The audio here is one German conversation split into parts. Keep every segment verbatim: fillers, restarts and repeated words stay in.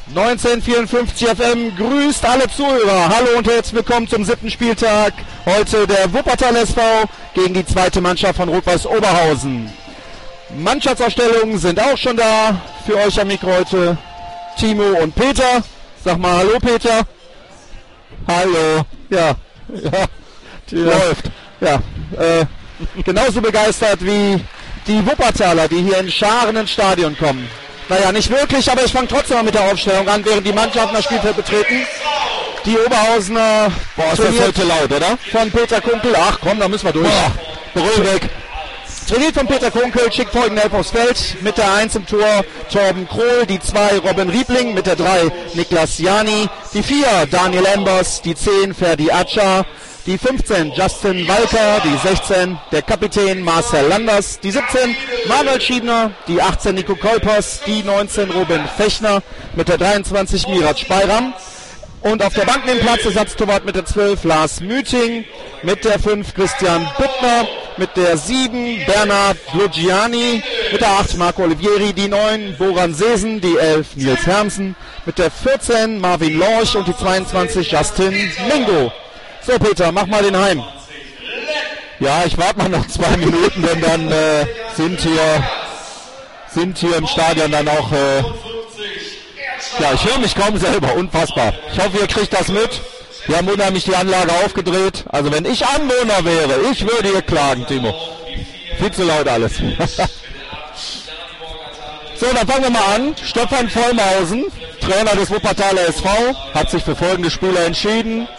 neunzehnhundertvierundfünfzig F M grüßt alle Zuhörer. Hallo und herzlich willkommen zum siebten Spieltag. Heute der Wuppertal S V gegen die zweite Mannschaft von Rot-Weiß Oberhausen. Mannschaftsausstellungen sind auch schon da für euch am Mikro heute. Timo und Peter. Sag mal hallo Peter. Hallo. Ja, ja, die läuft. Ja, äh, genauso begeistert wie die Wuppertaler, die hier in Scharen ins Stadion kommen. Naja, nicht wirklich, aber ich fange trotzdem mal mit der Aufstellung an, während die Mannschaften das Spielfeld betreten. Die Oberhausener... Boah, ist das heute laut, oder? Von Peter Kunkel. Ach komm, da müssen wir durch. Brüll weg. Trainiert von Peter Kunkel, schickt folgende Elf aufs Feld. Mit der eins im Tor Torben Krohl, die zwei Robin Riebling, mit der drei Niklas Jani, die vier Daniel Embers, die zehn Ferdi Atscha, die fünfzehn Justin Walker, die sechzehn der Kapitän Marcel Landers, die siebzehn Manuel Schiebner, die achtzehn Nico Kolpers, die neunzehn Robin Fechner, mit der dreiundzwanzig Mirat Speiram. Und auf der Bank neben Platz Ersatztorwart mit der zwölf Lars Müting, mit der fünf Christian Büttner, mit der sieben Bernhard Lugiani, mit der acht Marco Olivieri, die neun Boran Sesen, die elf Nils Hermsen, mit der vierzehn Marvin Lorch und die zweiundzwanzig Justin Mingo. So Peter, mach mal den Heim. Ja, ich warte mal noch zwei Minuten, denn dann äh, sind hier sind hier im Stadion dann auch... Äh, ja, ich höre mich kaum selber, unfassbar. Ich hoffe, ihr kriegt das mit. Wir haben unheimlich die Anlage aufgedreht. Also wenn ich Anwohner wäre, ich würde hier klagen, Timo. Viel zu laut alles. So, dann fangen wir mal an. Stefan Vollmausen, Trainer des Wuppertaler S V, hat sich für folgende Spieler entschieden.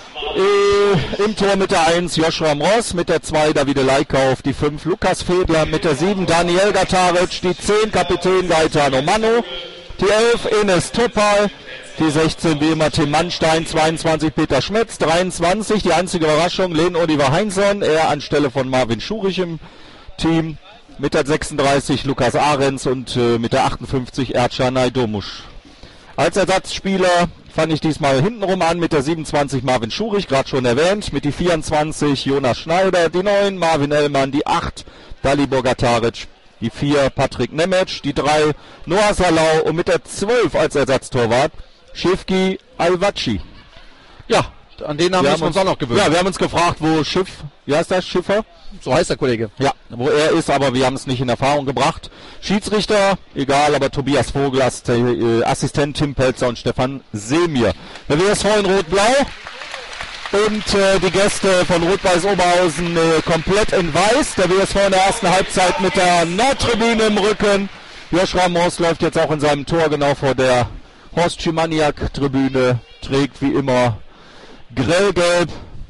Äh, Im Tor mit der eins Joshua Mross, mit der zwei Davide Leikauf, die fünf Lukas Fedler, mit der sieben Daniel Gataric, die zehn Kapitän Gaetano Mano, die elf Enes Topal, die sechzehn wie immer Tim Mannstein, zweiundzwanzig Peter Schmetz, dreiundzwanzig, die einzige Überraschung, Len Oliver Heinzson, er anstelle von Marvin Schurich im Team, mit der sechsunddreißig Lukas Ahrens und äh, mit der achtundfünfzig Ercan Naidomusch. Als Ersatzspieler fange ich diesmal hintenrum an mit der siebenundzwanzig Marvin Schurich, gerade schon erwähnt, mit die vierundzwanzig Jonas Schneider, die neun Marvin Ellmann, die acht Dalibor Gataric, die vier Patrick Nemec, die drei Noah Salau und mit der zwölf als Ersatztorwart Schifki Alvaci. Ja, an den Namen müssen wir uns auch noch gewöhnen. Ja, wir haben uns gefragt, wo Schiff, wie heißt das, Schiffer? So heißt der Kollege. Ja, wo er ist, aber wir haben es nicht in Erfahrung gebracht. Schiedsrichter, egal, aber Tobias Vogel, äh, Assistent Tim Pelzer und Stefan Semir. Der W S V in Rot-Blau. Und äh, die Gäste von Rot-Weiß Oberhausen äh, komplett in Weiß. Der W S V in der ersten Halbzeit mit der Nordtribüne im Rücken. Joshua Moos läuft jetzt auch in seinem Tor genau vor der Horst Schimaniak-Tribüne. Trägt wie immer grellgelb.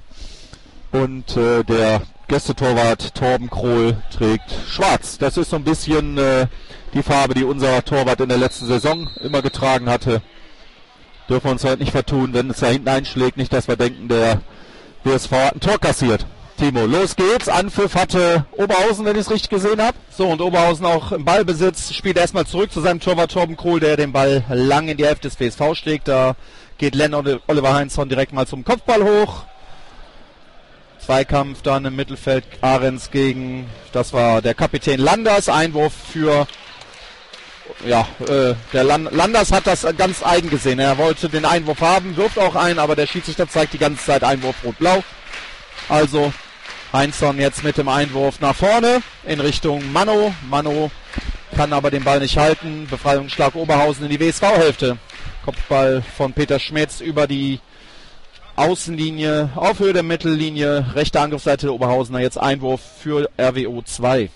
Und äh, der Gästetorwart Torben Krohl trägt schwarz. Das ist so ein bisschen äh, die Farbe, die unser Torwart in der letzten Saison immer getragen hatte. Dürfen wir uns heute nicht vertun, wenn es da hinten einschlägt. Nicht, dass wir denken, der W S V hat ein Tor kassiert. Timo, los geht's. Anpfiff hatte Oberhausen, wenn ich es richtig gesehen habe. So, und Oberhausen auch im Ballbesitz. Spielt erstmal zurück zu seinem Torwart Torben Krohl, der den Ball lang in die Hälfte des W S V schlägt. Da geht Len Oliver Heinzson direkt mal zum Kopfball hoch. Zweikampf dann im Mittelfeld. Ahrens gegen, das war der Kapitän Landers. Einwurf für... Ja, äh, der Landers hat das ganz eigen gesehen. Er wollte den Einwurf haben, wirft auch ein, aber der Schiedsrichter zeigt die ganze Zeit Einwurf rot-blau. Also Heinzson jetzt mit dem Einwurf nach vorne in Richtung Mano. Mano kann aber den Ball nicht halten. Befreiungsschlag Oberhausen in die W S V-Hälfte. Kopfball von Peter Schmetz über die Außenlinie auf Höhe der Mittellinie. Rechte Angriffsseite der Oberhausener. Jetzt Einwurf für R W O zwei.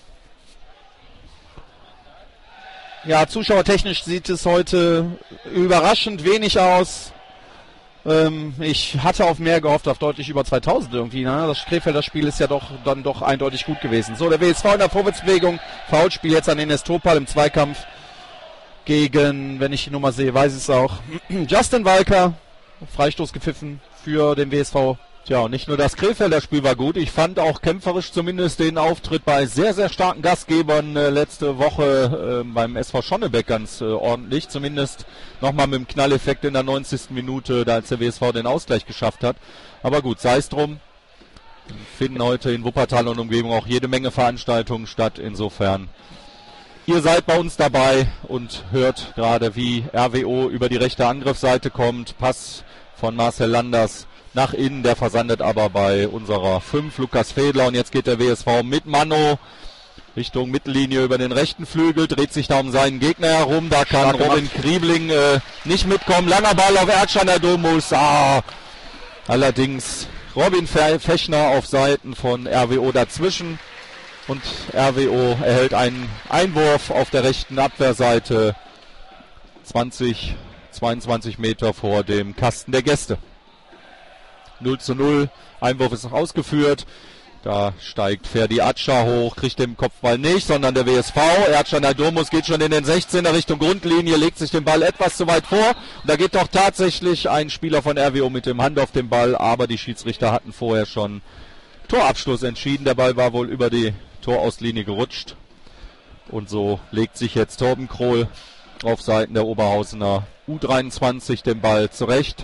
Ja, zuschauertechnisch sieht es heute überraschend wenig aus. Ähm, ich hatte auf mehr gehofft, auf deutlich über zweitausend irgendwie. Ne? Das Krefelder Spiel ist ja doch dann doch eindeutig gut gewesen. So, der W S V in der Vorwärtsbewegung. Foulspiel jetzt an Enes Topal im Zweikampf gegen, wenn ich die Nummer sehe, weiß ich es auch, Justin Walker. Freistoß gepfiffen für den W S V. Tja, und nicht nur das Krefelder Spiel war gut, ich fand auch kämpferisch zumindest den Auftritt bei sehr, sehr starken Gastgebern äh, letzte Woche äh, beim S V Schonnebeck ganz äh, ordentlich. Zumindest nochmal mit dem Knalleffekt in der neunzigsten Minute, da als der W S V den Ausgleich geschafft hat. Aber gut, sei es drum. Finden heute in Wuppertal und Umgebung auch jede Menge Veranstaltungen statt. Insofern Ihr seid bei uns dabei und hört gerade, wie R W O über die rechte Angriffsseite kommt. Pass von Marcel Landers nach innen, der versandet aber bei unserer fünf, Lukas Fedler. Und jetzt geht der W S V mit Mano Richtung Mittellinie über den rechten Flügel, dreht sich da um seinen Gegner herum. Da kann Stark Robin Kriebling äh, nicht mitkommen. Langer Ball auf Ercan Adomus. Ah, allerdings Robin Fechner auf Seiten von R W O dazwischen. Und R W O erhält einen Einwurf auf der rechten Abwehrseite. zwanzig, zweiundzwanzig Meter vor dem Kasten der Gäste. null zu null. Einwurf ist noch ausgeführt. Da steigt Ferdi Atscha hoch, kriegt den Kopfball nicht, sondern der W S V. Ercan Adomus geht schon in den sechzehner Richtung Grundlinie, legt sich den Ball etwas zu weit vor. Und da geht doch tatsächlich ein Spieler von R W O mit dem Hand auf den Ball, aber die Schiedsrichter hatten vorher schon Torabschluss entschieden. Der Ball war wohl über die Torauslinie gerutscht. Und so legt sich jetzt Torben Krohl auf Seiten der Oberhausener U dreiundzwanzig den Ball zurecht.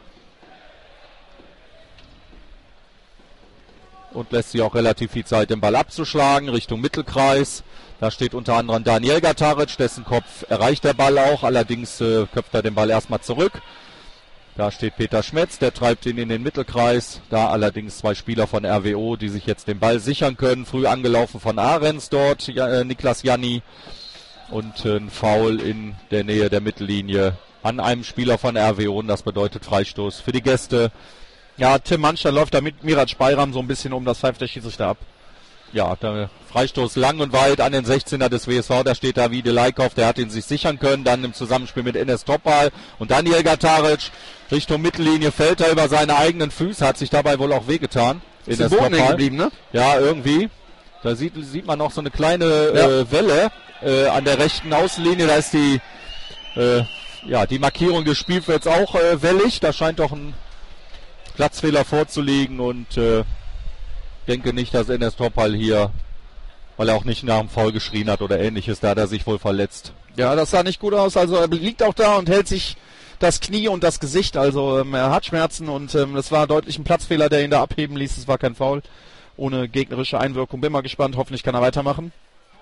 Und lässt sich auch relativ viel Zeit, den Ball abzuschlagen, Richtung Mittelkreis. Da steht unter anderem Daniel Gataric, dessen Kopf erreicht der Ball auch. Allerdings äh, köpft er den Ball erstmal zurück. Da steht Peter Schmetz, der treibt ihn in den Mittelkreis. Da allerdings zwei Spieler von R W O, die sich jetzt den Ball sichern können. Früh angelaufen von Ahrens dort, ja, äh, Niklas Janni. Und äh, ein Foul in der Nähe der Mittellinie an einem Spieler von R W O. Und das bedeutet Freistoß für die Gäste. Ja, Tim Manster läuft da mit Mirac Bayram so ein bisschen um, das pfeift der Schiedsrichter ab. Ja, der Freistoß lang und weit an den sechzehner des W S V, da steht da Vide Leikhoff, der hat ihn sich sichern können, dann im Zusammenspiel mit Enes Topal und Daniel Gataric Richtung Mittellinie, fällt er über seine eigenen Füße, hat sich dabei wohl auch wehgetan. Ist im Boden hängen geblieben, ne? Ja, irgendwie. Da sieht, sieht man noch so eine kleine ja. äh, Welle äh, an der rechten Außenlinie, da ist die, äh, ja, die Markierung des Spielfelds auch äh, wellig, da scheint doch ein Platzfehler vorzuliegen und äh, denke nicht, dass Enes Topal hier, weil er auch nicht nach dem Foul geschrien hat oder ähnliches, da hat er sich wohl verletzt. Ja, das sah nicht gut aus, also er liegt auch da und hält sich das Knie und das Gesicht, also ähm, er hat Schmerzen und ähm, das war deutlich ein Platzfehler, der ihn da abheben ließ, es war kein Foul, ohne gegnerische Einwirkung. Bin mal gespannt, hoffentlich kann er weitermachen.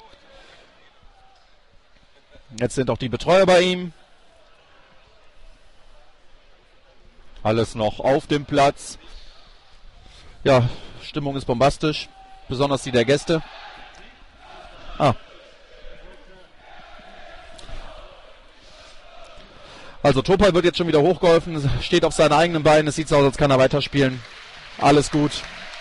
Jetzt sind auch die Betreuer bei ihm. Alles noch auf dem Platz. Ja, Stimmung ist bombastisch, besonders die der Gäste. Ah. Also Topal wird jetzt schon wieder hochgeholfen, steht auf seinen eigenen Beinen, es sieht so aus, als kann er weiterspielen. Alles gut.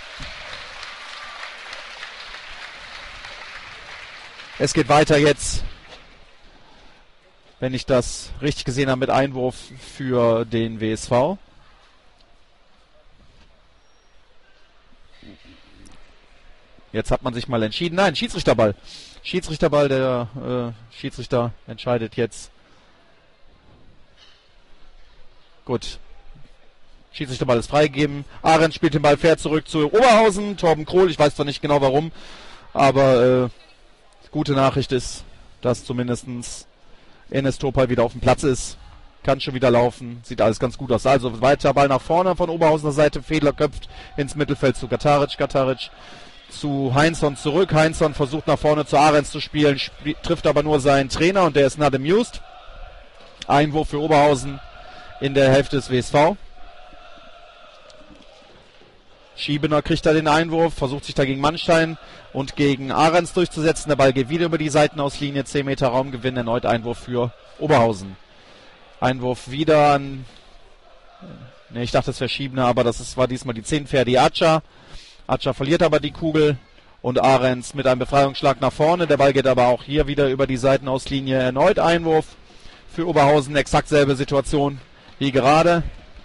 Es geht weiter jetzt, wenn ich das richtig gesehen habe, mit Einwurf für den W S V. Jetzt hat man sich mal entschieden. Nein, Schiedsrichterball. Schiedsrichterball, der äh, Schiedsrichter entscheidet jetzt. Gut. Schiedsrichterball ist freigegeben. Ahrens spielt den Ball fair zurück zu Oberhausen. Torben Krohl, ich weiß zwar nicht genau warum, aber äh, gute Nachricht ist, dass zumindest Enes Topal wieder auf dem Platz ist. Kann schon wieder laufen. Sieht alles ganz gut aus. Also weiter Ball nach vorne von Oberhausener Seite. Fedler köpft ins Mittelfeld zu Gataric. Gataric zu Heinzson zurück. Heinzson versucht nach vorne zu Ahrens zu spielen, sp- trifft aber nur seinen Trainer und der ist not amused. Einwurf für Oberhausen in der Hälfte des W S V. Schiebener kriegt da den Einwurf, versucht sich da gegen Mannstein und gegen Ahrens durchzusetzen. Der Ball geht wieder über die Seitenauslinie, zehn Meter Raumgewinn, erneut Einwurf für Oberhausen. Einwurf wieder an, ne, ich dachte, das wäre Schiebener, aber das ist, war diesmal die zehn Ferdi Atscha. Atscha verliert aber die Kugel und Ahrens mit einem Befreiungsschlag nach vorne. Der Ball geht aber auch hier wieder über die Seitenauslinie. Erneut Einwurf für Oberhausen. Exakt selbe Situation wie gerade.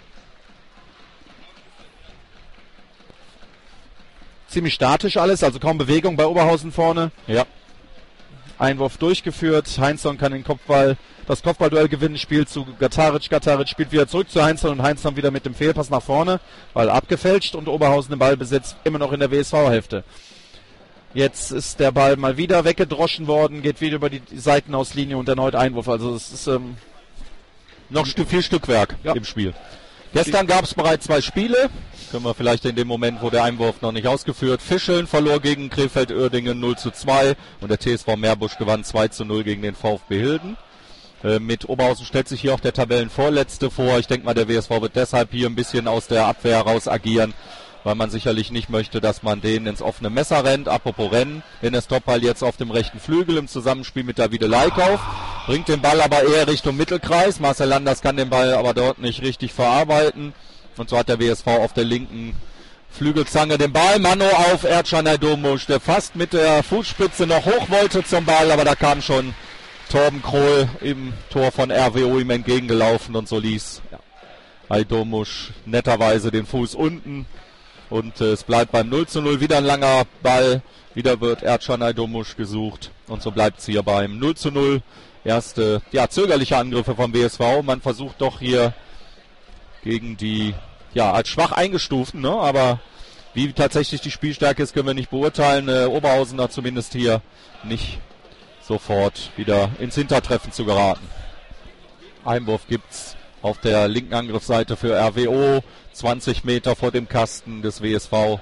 Ziemlich statisch alles, also kaum Bewegung bei Oberhausen vorne. Ja. Einwurf durchgeführt. Heinzson kann den Kopfball, das Kopfballduell gewinnen, spielt zu Gataric. Gataric spielt wieder zurück zu Heinzson und Heinzson wieder mit dem Fehlpass nach vorne, weil abgefälscht und Oberhausen im Ballbesitz immer noch in der W S V-Hälfte. Jetzt ist der Ball mal wieder weggedroschen worden, geht wieder über die Seitenauslinie und erneut Einwurf. Also es ist ähm, noch st- viel Stückwerk ja. im Spiel. Gestern gab es bereits zwei Spiele. Können wir vielleicht in dem Moment, wo der Einwurf noch nicht ausgeführt. Fischeln verlor gegen Krefeld-Uerdingen null zu zwei und der T S V Meerbusch gewann zwei zu null gegen den VfB Hilden. Äh, mit Oberhausen stellt sich hier auch der Tabellenvorletzte vor. Ich denke mal, der W S V wird deshalb hier ein bisschen aus der Abwehr raus agieren, weil man sicherlich nicht möchte, dass man denen ins offene Messer rennt. Apropos Rennen, Dennis Toppal jetzt auf dem rechten Flügel im Zusammenspiel mit Davide Leikauf. Bringt den Ball aber eher Richtung Mittelkreis. Marcel Landers kann den Ball aber dort nicht richtig verarbeiten. Und so hat der W S V auf der linken Flügelzange den Ball. Mano auf Ercan Aydomusch, der fast mit der Fußspitze noch hoch wollte zum Ball, aber da kam schon Torben Krohl im Tor von R W O ihm entgegengelaufen und so ließ ja, Aydomusch netterweise den Fuß unten. Und äh, es bleibt beim null zu null. Wieder ein langer Ball. Wieder wird Ercan Aydomusch gesucht. Und so bleibt es hier beim null zu null. Erste ja, zögerliche Angriffe vom W S V. Man versucht doch hier gegen die, ja, als schwach eingestuften, ne? Aber wie tatsächlich die Spielstärke ist, können wir nicht beurteilen. Äh, Oberhausener zumindest hier nicht sofort wieder ins Hintertreffen zu geraten. Einwurf gibt's auf der linken Angriffsseite für R W O. zwanzig Meter vor dem Kasten des W S V.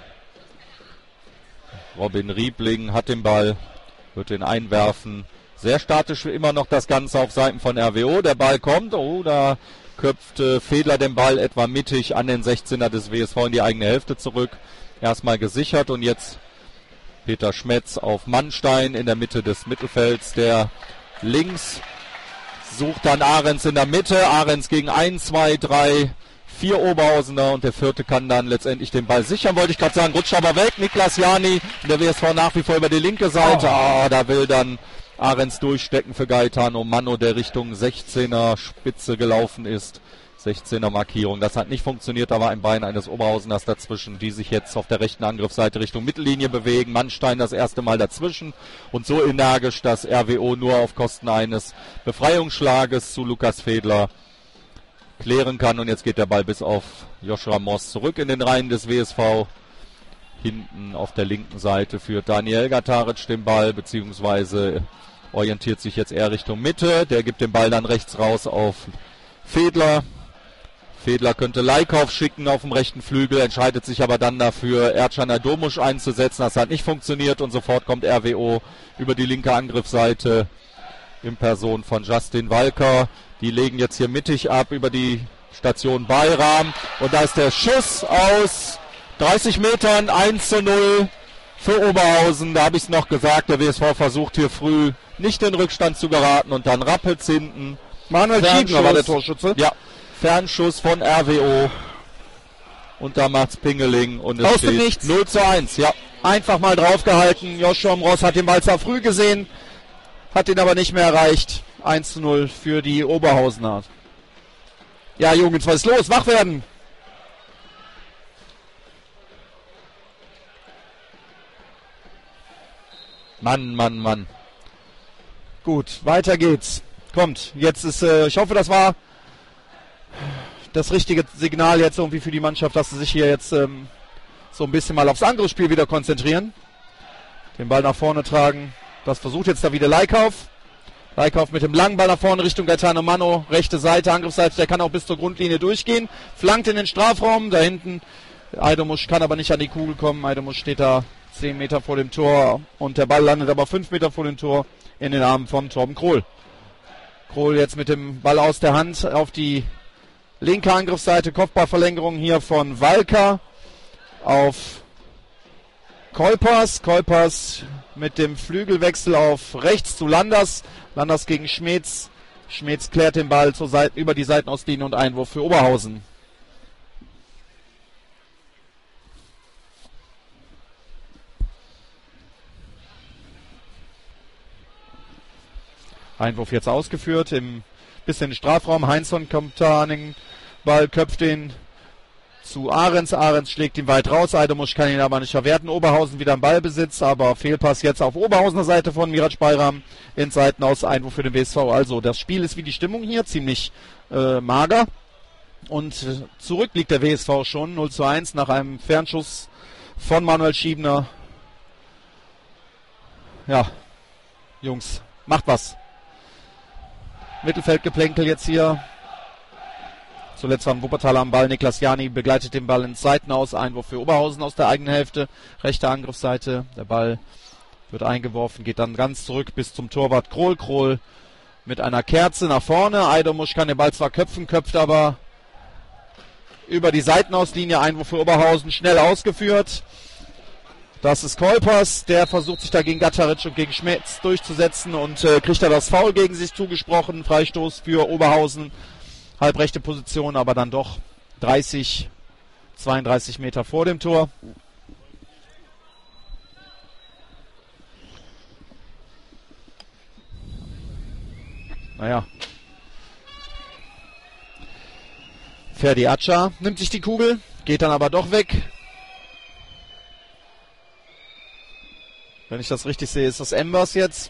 Robin Riebling hat den Ball, wird den einwerfen. Sehr statisch immer noch das Ganze auf Seiten von R W O. Der Ball kommt, oh, da köpft äh, Fedler den Ball etwa mittig an den sechzehner des W S V in die eigene Hälfte zurück. Erstmal gesichert und jetzt Peter Schmetz auf Mannstein in der Mitte des Mittelfelds. Der links sucht dann Ahrens in der Mitte. Ahrens gegen eins, zwei, drei, vier Oberhausener und der vierte kann dann letztendlich den Ball sichern. Wollte ich gerade sagen, rutscht aber weg. Niklas Jani, der W S V nach wie vor über die linke Seite. Ah, oh. oh, da will dann Ahrens durchstecken für Gaetano Mano, der Richtung sechzehner Spitze gelaufen ist. sechzehner Markierung. Das hat nicht funktioniert, da war ein Bein eines Oberhauseners dazwischen, die sich jetzt auf der rechten Angriffsseite Richtung Mittellinie bewegen. Mannstein das erste Mal dazwischen und so energisch, dass R W O nur auf Kosten eines Befreiungsschlages zu Lukas Fedler klären kann. Und jetzt geht der Ball bis auf Joshua Moss zurück in den Reihen des W S V. Hinten auf der linken Seite führt Daniel Gataric den Ball, beziehungsweise orientiert sich jetzt eher Richtung Mitte. Der gibt den Ball dann rechts raus auf Fedler. Fedler könnte Leikauf schicken auf dem rechten Flügel, entscheidet sich aber dann dafür, Ercan Aydomusch einzusetzen. Das hat nicht funktioniert und sofort kommt R W O über die linke Angriffsseite in Person von Justin Walker. Die legen jetzt hier mittig ab über die Station Bayram. Und da ist der Schuss aus dreißig Metern, eins zu null für Oberhausen. Da habe ich es noch gesagt, der W S V versucht hier früh nicht in Rückstand zu geraten und dann rappelt's hinten. Manuel Schiebner war der Torschütze. Ja, Fernschuss von R W O. Und da macht's Pingeling und es Aus steht dem Nichts. null zu eins. Ja. Einfach mal draufgehalten. Joshua Ross hat den Ball zwar früh gesehen, hat ihn aber nicht mehr erreicht. eins zu null für die Oberhausener. Ja, Jungs, was ist los? Wach werden! Mann, Mann, Mann. Gut, weiter geht's. Kommt, jetzt ist, äh, ich hoffe, das war das richtige Signal jetzt irgendwie für die Mannschaft, dass sie sich hier jetzt ähm, so ein bisschen mal aufs Angriffsspiel wieder konzentrieren. Den Ball nach vorne tragen. Das versucht jetzt da wieder Leikauf. Leikauf mit dem langen Ball nach vorne Richtung Gaetano Mano. Rechte Seite, Angriffsseite, der kann auch bis zur Grundlinie durchgehen. Flankt in den Strafraum, da hinten. Aydomusch kann aber nicht an die Kugel kommen. Aydomusch steht da zehn Meter vor dem Tor und der Ball landet aber fünf Meter vor dem Tor in den Armen von Torben Krohl. Krohl jetzt mit dem Ball aus der Hand auf die linke Angriffsseite. Kopfballverlängerung hier von Walker auf Kolpers. Kolpers mit dem Flügelwechsel auf rechts zu Landers. Landers gegen Schmetz. Schmetz klärt den Ball zur Seite, über die Seitenauslinie und Einwurf für Oberhausen. Einwurf jetzt ausgeführt, im bisschen in den Strafraum. Heinzson kommt da an den Ball, köpft ihn zu Ahrens. Ahrens schlägt ihn weit raus. Aydomusch kann ihn aber nicht verwerten. Oberhausen wieder im Ballbesitz, aber Fehlpass jetzt auf Oberhausener Seite von Mirac Bayram in Seitenaus. Einwurf für den W S V. Also das Spiel ist wie die Stimmung hier, ziemlich äh, mager. Und äh, zurück liegt der W S V schon null zu eins nach einem Fernschuss von Manuel Schiebner. Ja, Jungs, macht was. Mittelfeldgeplänkel jetzt hier Zuletzt war ein Wuppertaler am Ball. Niklas Jani begleitet den Ball ins Seitenaus. Einwurf für Oberhausen aus der eigenen Hälfte. Rechte Angriffsseite. Der Ball wird eingeworfen, geht dann ganz zurück bis zum Torwart Krohl. Krohl mit einer Kerze nach vorne. Eidomusch kann den Ball zwar köpfen, köpft aber über die Seitenauslinie. Einwurf für Oberhausen, schnell ausgeführt. Das ist Kolpers, der versucht sich da gegen Gatteric und gegen Schmetz durchzusetzen und äh, kriegt da das Foul gegen sich zugesprochen. Freistoß für Oberhausen, halbrechte Position, aber dann doch dreißig, zweiunddreißig Meter vor dem Tor. Naja. Ferdi Atscha nimmt sich die Kugel, geht dann aber doch weg. Wenn ich das richtig sehe, ist das Embers jetzt,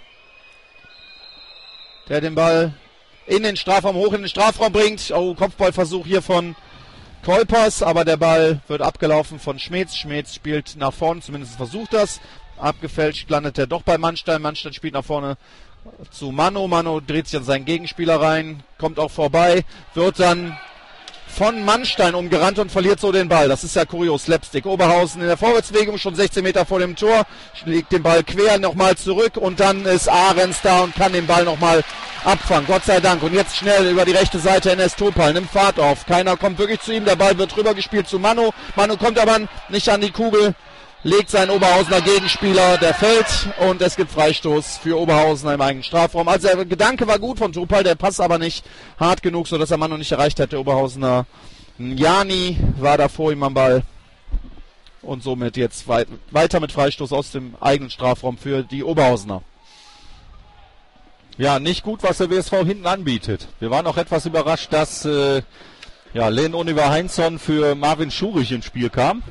der den Ball in den Strafraum, hoch in den Strafraum bringt. Oh, Kopfballversuch hier von Kolpers, aber der Ball wird abgelaufen von Schmetz. Schmetz spielt nach vorne, zumindest versucht das. Abgefälscht landet er doch bei Mannstein. Mannstein spielt nach vorne zu Mano. Mano dreht sich an seinen Gegenspieler rein, kommt auch vorbei, wird dann von Mannstein umgerannt und verliert so den Ball. Das ist ja kurios. Slapstick. Oberhausen in der Vorwärtsbewegung, schon sechzehn Meter vor dem Tor, legt den Ball quer nochmal zurück und dann ist Ahrens da und kann den Ball nochmal abfangen. Gott sei Dank. Und jetzt schnell über die rechte Seite Enes Topal, nimmt Fahrt auf. Keiner kommt wirklich zu ihm. Der Ball wird rüber gespielt zu Mano. Mano kommt aber nicht an die Kugel, legt seinen Oberhausener Gegenspieler, der fällt und es gibt Freistoß für Oberhausen im eigenen Strafraum. Also der Gedanke war gut von Topal, der Pass aber nicht hart genug, sodass er Mann noch nicht erreicht hat. Der Oberhausener Jani war da vor ihm am Ball und somit jetzt weit, weiter mit Freistoß aus dem eigenen Strafraum für die Oberhausener. Ja, nicht gut, was der W S V hinten anbietet. Wir waren auch etwas überrascht, dass äh, ja, Len Oliver Heinzson für Marvin Schurich ins Spiel kam.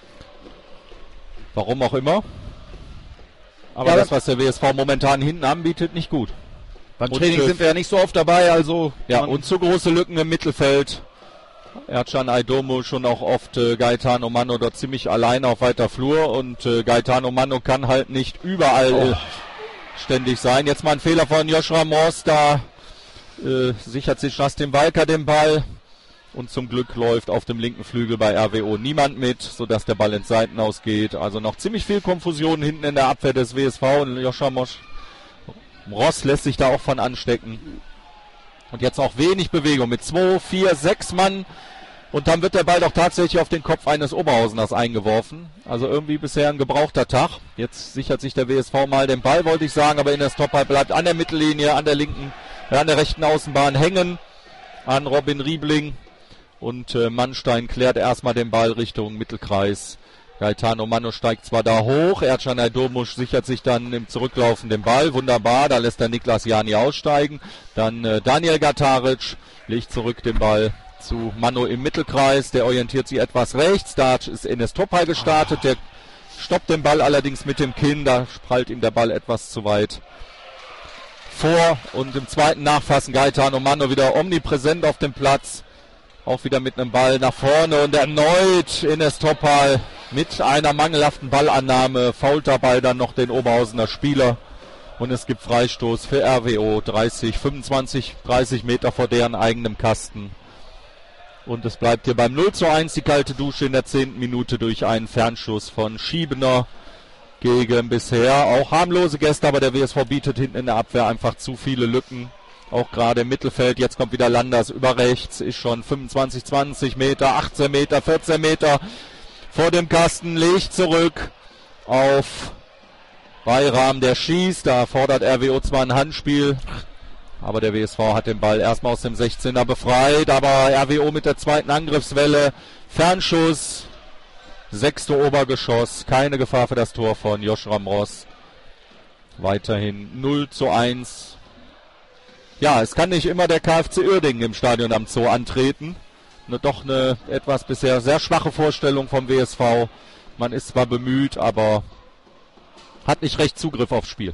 Warum auch immer. Aber ja, das, was der W S V momentan hinten anbietet, nicht gut. Beim und Training sind wir ja nicht so oft dabei, also... Ja, und zu große Lücken im Mittelfeld. Ercan Aidomo schon auch oft äh, Gaetano Mano dort ziemlich alleine auf weiter Flur und äh, Gaetano Mano kann halt nicht überall oh. äh, ständig sein. Jetzt mal ein Fehler von Joshua Morse, da äh, sichert sich Justin Walker den Ball. Und zum Glück läuft auf dem linken Flügel bei R W O niemand mit, sodass der Ball ins Seitenaus geht. Also noch ziemlich viel Konfusion hinten in der Abwehr des W S V. Und Joshua Mosch, Ross lässt sich da auch von anstecken. Und jetzt auch wenig Bewegung mit zwei, vier, sechs Mann. Und dann wird der Ball doch tatsächlich auf den Kopf eines Oberhauseners eingeworfen. Also irgendwie bisher ein gebrauchter Tag. Jetzt sichert sich der W S V mal den Ball, wollte ich sagen. Aber in der Stopper bleibt an der Mittellinie, an der linken, äh, an der rechten Außenbahn hängen. An Robin Riebling. Und äh, Mannstein klärt erstmal den Ball Richtung Mittelkreis. Gaetano Mano steigt zwar da hoch, Ercan Aidomusch sichert sich dann im Zurücklaufen den Ball. Wunderbar, da lässt er Niklas Jani aussteigen. Dann äh, Daniel Gataric legt zurück den Ball zu Mano im Mittelkreis. Der orientiert sich etwas rechts. Da ist Enes Topal gestartet. Der stoppt den Ball allerdings mit dem Kinn. Da prallt ihm der Ball etwas zu weit vor. Und im zweiten Nachfassen Gaetano Mano wieder omnipräsent auf dem Platz. Auch wieder mit einem Ball nach vorne und erneut Enes Topal mit einer mangelhaften Ballannahme fault dabei dann noch den Oberhausener Spieler und es gibt Freistoß für R W O, dreißig, fünfundzwanzig, dreißig Meter vor deren eigenem Kasten. Und es bleibt hier beim null zu eins die kalte Dusche in der zehnten Minute durch einen Fernschuss von Schiebener gegen bisher auch harmlose Gäste, aber der W S V bietet hinten in der Abwehr einfach zu viele Lücken. Auch gerade im Mittelfeld, jetzt kommt wieder Landers über rechts, ist schon fünfundzwanzig, zwanzig Meter, achtzehn Meter, vierzehn Meter vor dem Kasten, legt zurück auf Bayram, der schießt, da fordert R W O zwar ein Handspiel, aber der W S V hat den Ball erstmal aus dem sechzehner befreit, aber R W O mit der zweiten Angriffswelle, Fernschuss, sechste Obergeschoss, keine Gefahr für das Tor von Joshua Ross, weiterhin null zu eins. Ja, es kann nicht immer der K F C Uerdingen im Stadion am Zoo antreten. Nur doch eine etwas bisher sehr schwache Vorstellung vom W S V. Man ist zwar bemüht, aber hat nicht recht Zugriff aufs Spiel.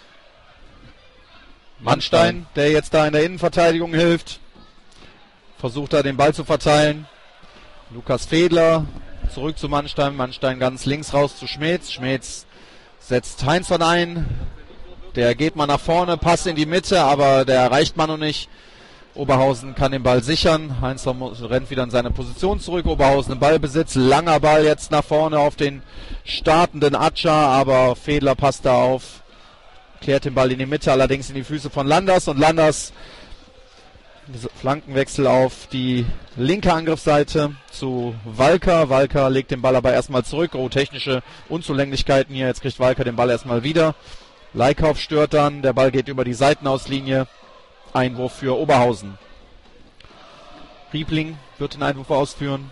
Mannstein, der jetzt da in der Innenverteidigung hilft, versucht da den Ball zu verteilen. Lukas Fedler zurück zu Mannstein. Mannstein ganz links raus zu Schmetz. Schmetz setzt Heinzson ein. Der geht mal nach vorne, Pass in die Mitte, aber der erreicht man noch nicht. Oberhausen kann den Ball sichern. Heinz rennt wieder in seine Position zurück. Oberhausen im Ballbesitz. Langer Ball jetzt nach vorne auf den startenden Atscher, aber Fedler passt da auf. Klärt den Ball in die Mitte, allerdings in die Füße von Landers. Und Landers, Flankenwechsel auf die linke Angriffsseite zu Walker. Walker legt den Ball aber erstmal zurück. Oh, technische Unzulänglichkeiten hier. Jetzt kriegt Walker den Ball erstmal wieder. Leikauf stört dann. Der Ball geht über die Seitenauslinie. Einwurf für Oberhausen. Riebling wird den Einwurf ausführen.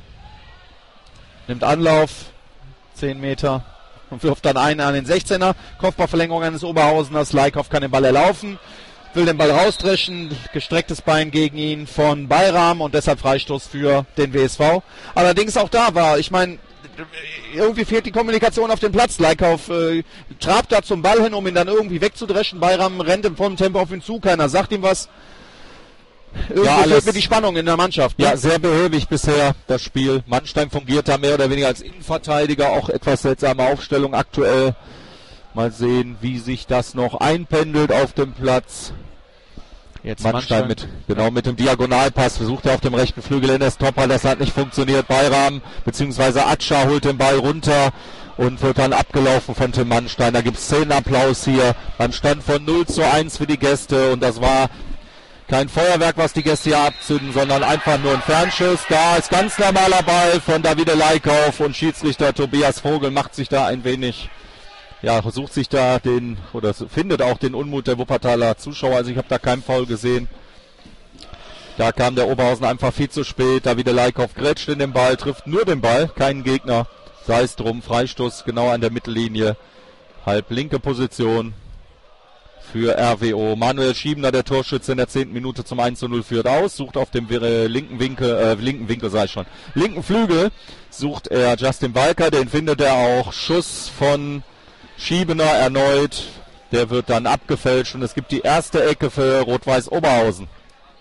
Nimmt Anlauf. zehn Meter. Und wirft dann einen an den sechzehner. Kopfballverlängerung eines Oberhauseners. Leikauf kann den Ball erlaufen. Will den Ball rausdreschen. Gestrecktes Bein gegen ihn von Bayram. Und deshalb Freistoß für den W S V. Allerdings auch da war, ich meine, irgendwie fehlt die Kommunikation auf dem Platz. Leikauf äh, trabt da zum Ball hin, um ihn dann irgendwie wegzudreschen. Bayram rennt im vollen Tempo auf ihn zu. Keiner sagt ihm was. Irgendwie ja, fehlt mir die Spannung in der Mannschaft. Ne? Ja, sehr behäbig bisher das Spiel. Mannstein fungiert da mehr oder weniger als Innenverteidiger. Auch etwas seltsame Aufstellung aktuell. Mal sehen, wie sich das noch einpendelt auf dem Platz. Jetzt Mannstein mit, genau, mit dem Diagonalpass versucht er auf dem rechten Flügel in das Topper, das hat nicht funktioniert. Bayram bzw. Atscha holt den Ball runter und wird dann abgelaufen von Tim Mannstein. Da gibt es Szenenapplaus hier beim Stand von null zu eins für die Gäste und das war kein Feuerwerk, was die Gäste hier abzünden, sondern einfach nur ein Fernschuss. Da ist ganz normaler Ball von Davide Leikauf und Schiedsrichter Tobias Vogel macht sich da ein wenig... Ja, versucht sich da den, oder findet auch den Unmut der Wuppertaler Zuschauer. Also ich habe da keinen Foul gesehen. Da kam der Oberhausen einfach viel zu spät. Da wieder Leikauf grätscht in den Ball, trifft nur den Ball, keinen Gegner. Sei es drum, Freistoß genau an der Mittellinie. Halb linke Position für R W O. Manuel Schiebner, der Torschütze in der zehnten Minute zum eins zu null führt aus. Sucht auf dem linken Winkel, äh, linken Winkel sei schon, linken Flügel sucht er Justin Walker. Den findet er auch. Schuss von Schiebener erneut, der wird dann abgefälscht und es gibt die erste Ecke für Rot-Weiß Oberhausen.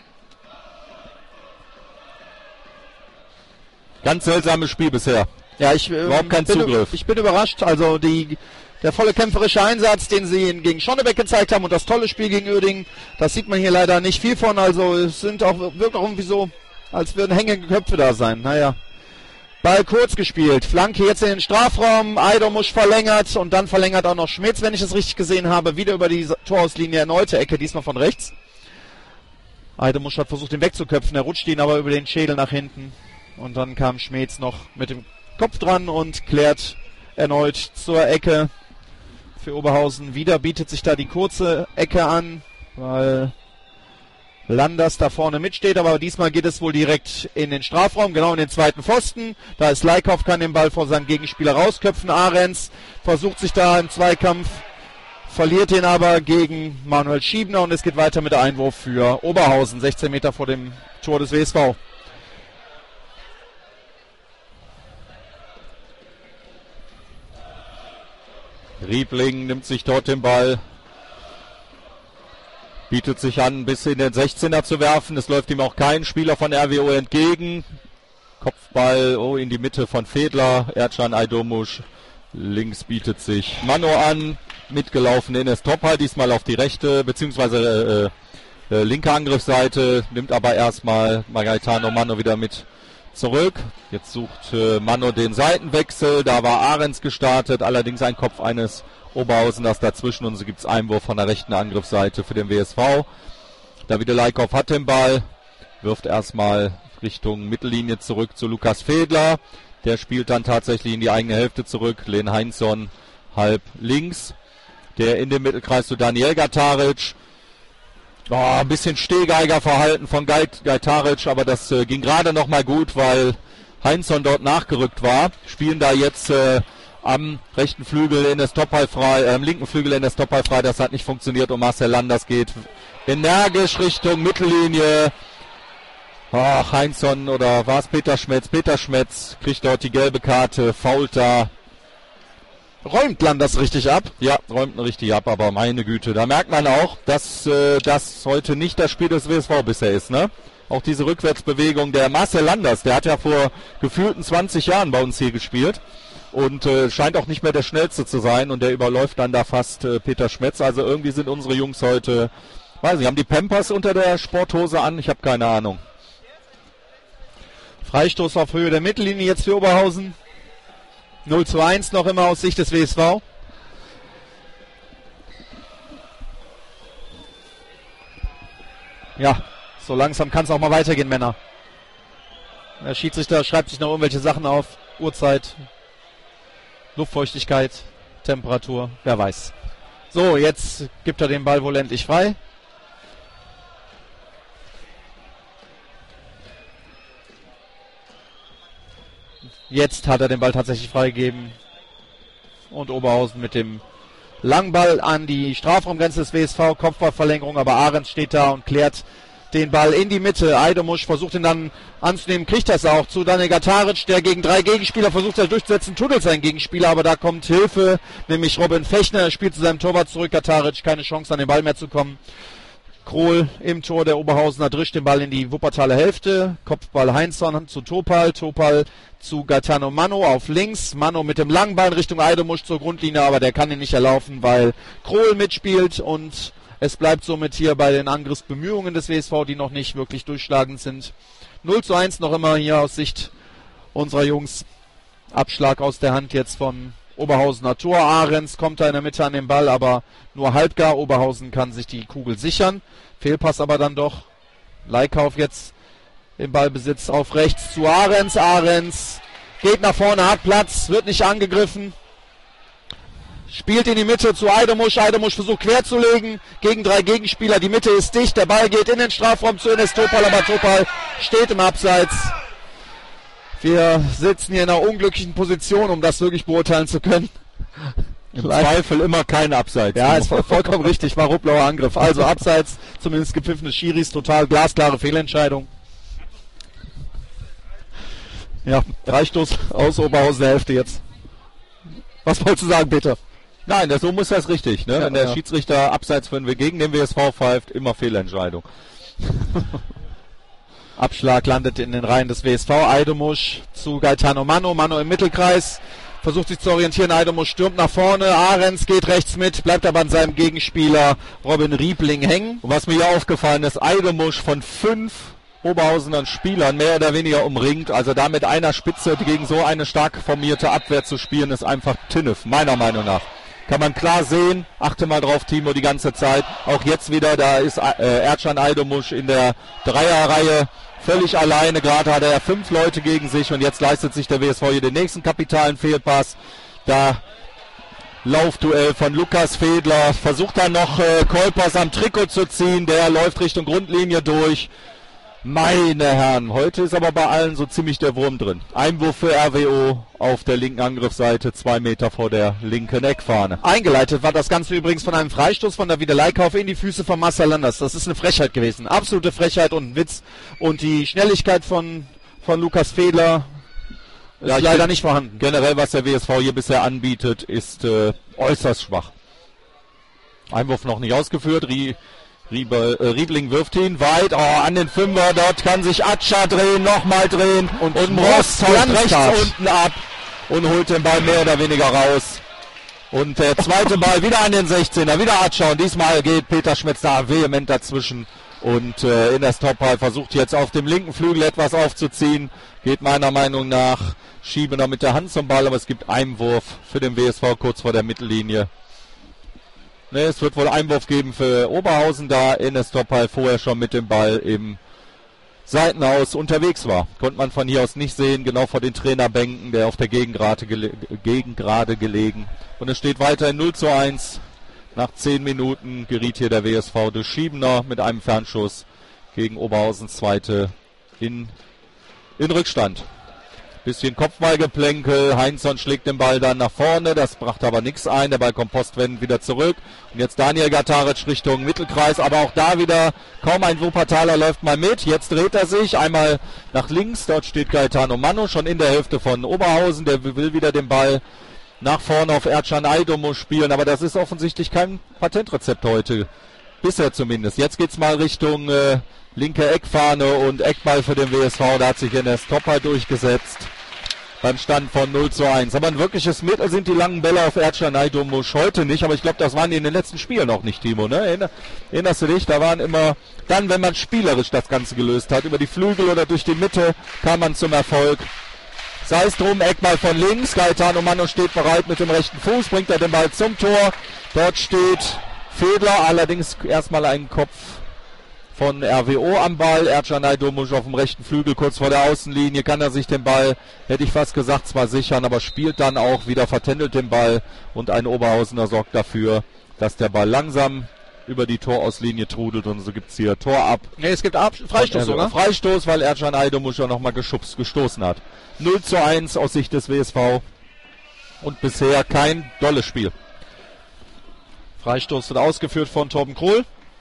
Ganz seltsames Spiel bisher. Ja, ich, ähm, Überhaupt kein bin, Zugriff. Ich bin überrascht, also die, der volle kämpferische Einsatz, den sie gegen Schonnebeck gezeigt haben und das tolle Spiel gegen Uerdingen, das sieht man hier leider nicht viel von, also es sind auch, wirkt auch irgendwie so, als würden hängende Köpfe da sein, naja. Ball kurz gespielt, Flanke jetzt in den Strafraum, Eidomusch verlängert und dann verlängert auch noch Schmitz, wenn ich es richtig gesehen habe, wieder über die Torauslinie, erneute Ecke, diesmal von rechts. Eidomusch hat versucht, ihn wegzuköpfen, er rutscht ihn aber über den Schädel nach hinten und dann kam Schmitz noch mit dem Kopf dran und klärt erneut zur Ecke für Oberhausen. Wieder bietet sich da die kurze Ecke an, weil Landers da vorne mitsteht, aber diesmal geht es wohl direkt in den Strafraum, genau in den zweiten Pfosten. Da ist Leikauf, kann den Ball vor seinem Gegenspieler rausköpfen. Ahrens versucht sich da im Zweikampf, verliert den aber gegen Manuel Schiebner und es geht weiter mit der Einwurf für Oberhausen, sechzehn Meter vor dem Tor des W S V. Riebling nimmt sich dort den Ball. Bietet sich an, bis in den sechzehner zu werfen. Es läuft ihm auch kein Spieler von R W O entgegen. Kopfball oh, in die Mitte von Fedler. Erdschan Eidomusch. Links bietet sich Mano an. Mitgelaufen in das Topal. Diesmal auf die rechte bzw. Äh, äh, linke Angriffsseite. Nimmt aber erstmal Gaetano Mano wieder mit zurück. Jetzt sucht äh, Mano den Seitenwechsel. Da war Ahrens gestartet. Allerdings ein Kopf eines Oberhausen das dazwischen und so gibt es Einwurf von der rechten Angriffsseite für den W S V. Davide Leikauf hat den Ball, wirft erstmal Richtung Mittellinie zurück zu Lukas Fedler. Der spielt dann tatsächlich in die eigene Hälfte zurück. Len Heinzson halb links. Der in den Mittelkreis zu Daniel Gataric. Oh, ein bisschen Stehgeigerverhalten von Gataric, aber das äh, ging gerade noch mal gut, weil Heinzson dort nachgerückt war. Spielen da jetzt äh, am rechten Flügel in das Topball frei, äh, am linken Flügel in das Topball frei, das hat nicht funktioniert und Marcel Landers geht energisch Richtung Mittellinie. Ach, Heinzson oder war es Peter Schmetz? Peter Schmetz kriegt dort die gelbe Karte, fault da. Räumt Landers richtig ab? Ja, räumt ihn richtig ab, aber meine Güte, da merkt man auch, dass äh, das heute nicht das Spiel des W S V bisher ist, ne? Auch diese Rückwärtsbewegung, der Marcel Landers, der hat ja vor gefühlten zwanzig Jahren bei uns hier gespielt. Und äh, scheint auch nicht mehr der Schnellste zu sein und der überläuft dann da fast äh, Peter Schmetz. Also irgendwie sind unsere Jungs heute Weiß nicht, haben die Pampers unter der Sporthose an? Ich habe keine Ahnung. Freistoß auf Höhe der Mittellinie jetzt für Oberhausen. null zu eins noch immer aus Sicht des W S V. Ja, so langsam kann es auch mal weitergehen, Männer. Der Schiedsrichter schreibt sich noch irgendwelche Sachen auf. Uhrzeit, Luftfeuchtigkeit, Temperatur, wer weiß. So, jetzt gibt er den Ball wohl endlich frei. Jetzt hat er den Ball tatsächlich freigegeben. Und Oberhausen mit dem Langball an die Strafraumgrenze des W S V. Kopfballverlängerung, aber Ahrens steht da und klärt den Ball in die Mitte. Eidemusch versucht ihn dann anzunehmen, kriegt das auch zu Daniel Gataric, der gegen drei Gegenspieler versucht, er durchzusetzen, tunnelt seinen Gegenspieler, aber da kommt Hilfe, nämlich Robin Fechner, er spielt zu seinem Torwart zurück. Gataric keine Chance, an den Ball mehr zu kommen. Krohl im Tor der Oberhausener drischt den Ball in die Wuppertaler Hälfte. Kopfball Heinzson zu Topal. Topal zu Gaetano Mano auf links. Mano mit dem langen Ball Richtung Eidemusch zur Grundlinie, aber der kann ihn nicht erlaufen, weil Krohl mitspielt und es bleibt somit hier bei den Angriffsbemühungen des W S V, die noch nicht wirklich durchschlagend sind. null zu eins noch immer hier aus Sicht unserer Jungs. Abschlag aus der Hand jetzt von Oberhausener Tor. Ahrens kommt da in der Mitte an den Ball, aber nur halbgar. Oberhausen kann sich die Kugel sichern. Fehlpass aber dann doch. Leikauf jetzt im Ballbesitz auf rechts zu Ahrens. Ahrens geht nach vorne, hat Platz, wird nicht angegriffen. Spielt in die Mitte zu Eidemusch. Eidemusch versucht querzulegen gegen drei Gegenspieler. Die Mitte ist dicht. Der Ball geht in den Strafraum zu Enes Topal, aber Topal steht im Abseits. Wir sitzen hier in einer unglücklichen Position, um das wirklich beurteilen zu können. Im Zweifel immer kein Abseits. Ja, ist vollkommen richtig. War rot-blauer Angriff. Also Abseits, zumindest gepfiffene Schiris. Total glasklare Fehlentscheidung. Ja, Freistoß aus Oberhausen der Hälfte jetzt. Was wolltest du sagen, Peter? Nein, das, so muss das richtig. Ne? Ja, Wenn der ja. Schiedsrichter Abseits für gegen den W S V pfeift, immer Fehlentscheidung. Abschlag landet in den Reihen des W S V. Eidemusch zu Gaetano Mano. Mano im Mittelkreis. Versucht sich zu orientieren. Eidemusch stürmt nach vorne. Ahrens geht rechts mit, bleibt aber an seinem Gegenspieler Robin Riebling hängen. Und was mir hier aufgefallen ist, Eidemusch von fünf Oberhausenern Spielern mehr oder weniger umringt. Also da mit einer Spitze gegen so eine stark formierte Abwehr zu spielen, ist einfach Tinnef, meiner Meinung nach. Kann man klar sehen. Achte mal drauf, Timo, die ganze Zeit. Auch jetzt wieder, da ist äh, Erdschan Eidemusch in der Dreierreihe völlig alleine. Gerade hat er fünf Leute gegen sich und jetzt leistet sich der W S V hier den nächsten kapitalen Fehlpass. Da Laufduell von Lukas Fedler. Versucht dann noch äh, Kolpers am Trikot zu ziehen. Der läuft Richtung Grundlinie durch. Meine Herren, heute ist aber bei allen so ziemlich der Wurm drin. Einwurf für R W O auf der linken Angriffsseite, zwei Meter vor der linken Eckfahne. Eingeleitet war das Ganze übrigens von einem Freistoß von Davide Leikauf in die Füße von Marcel Landers. Das ist eine Frechheit gewesen, absolute Frechheit und ein Witz. Und die Schnelligkeit von, von Lukas Fedler ist ja, leider nicht vorhanden. Generell, was der W S V hier bisher anbietet, ist äh, äußerst schwach. Einwurf noch nicht ausgeführt, Rie Riebe, äh, Riebling wirft ihn weit, oh, an den Fünfer, dort kann sich Atscha drehen, nochmal drehen und, und Ross haut rechts unten ab und holt den Ball mehr oder weniger raus. Und der zweite Ball wieder an den sechzehner, wieder Atscha und diesmal geht Peter Schmetz da vehement dazwischen und äh, Enes Topal versucht jetzt auf dem linken Flügel etwas aufzuziehen, geht meiner Meinung nach Schiebener mit der Hand zum Ball, aber es gibt Einwurf für den W S V kurz vor der Mittellinie. Ne, es wird wohl Einwurf geben für Oberhausen, da Enes Topal vorher schon mit dem Ball im Seitenhaus unterwegs war. Konnte man von hier aus nicht sehen, genau vor den Trainerbänken, der auf der Gegengrade, gele Gegengrade gelegen. Und es steht weiterhin null zu eins. Nach zehn Minuten geriet hier der W S V durch Schiebener mit einem Fernschuss gegen Oberhausens Zweite in, in Rückstand. Bisschen Kopfballgeplänkel, Heinzson schlägt den Ball dann nach vorne, das brachte aber nichts ein, der Ball kommt postwendend wieder zurück. Und jetzt Daniel Gataric Richtung Mittelkreis, aber auch da wieder kaum ein Wuppertaler läuft mal mit. Jetzt dreht er sich einmal nach links, dort steht Gaetano Mano schon in der Hälfte von Oberhausen, der will wieder den Ball nach vorne auf Erdschan Eidemusch spielen, aber das ist offensichtlich kein Patentrezept heute, bisher zumindest. Jetzt geht's mal Richtung äh, linke Eckfahne und Eckball für den W S V, da hat sich Enes Topal durchgesetzt. beim Stand von null zu eins. Aber ein wirkliches Mittel sind die langen Bälle auf Ercan Aydınmuş heute nicht, aber ich glaube, das waren die in den letzten Spielen noch nicht, Timo, ne? Erinner, erinnerst du dich? Da waren immer, dann, wenn man spielerisch das Ganze gelöst hat, über die Flügel oder durch die Mitte, kam man zum Erfolg. Sei es drum, Eckball von links, Gaetano Mano steht bereit mit dem rechten Fuß, bringt er den Ball zum Tor. Dort steht Fedler, allerdings erstmal ein Kopf von R W O am Ball. Ercan Aydınmuş auf dem rechten Flügel, kurz vor der Außenlinie, kann er sich den Ball, hätte ich fast gesagt, zwar sichern, aber spielt dann auch wieder, vertändelt den Ball und ein Oberhausener sorgt dafür, dass der Ball langsam über die Torauslinie trudelt und so gibt es hier Tor ab. Nee, es gibt Ab- Freistoß sogar. Freistoß, weil Ercan Aydınmuş ja nochmal geschubst, gestoßen hat. null zu eins aus Sicht des W S V und bisher kein dolles Spiel. Freistoß wird ausgeführt von Torben Krohl.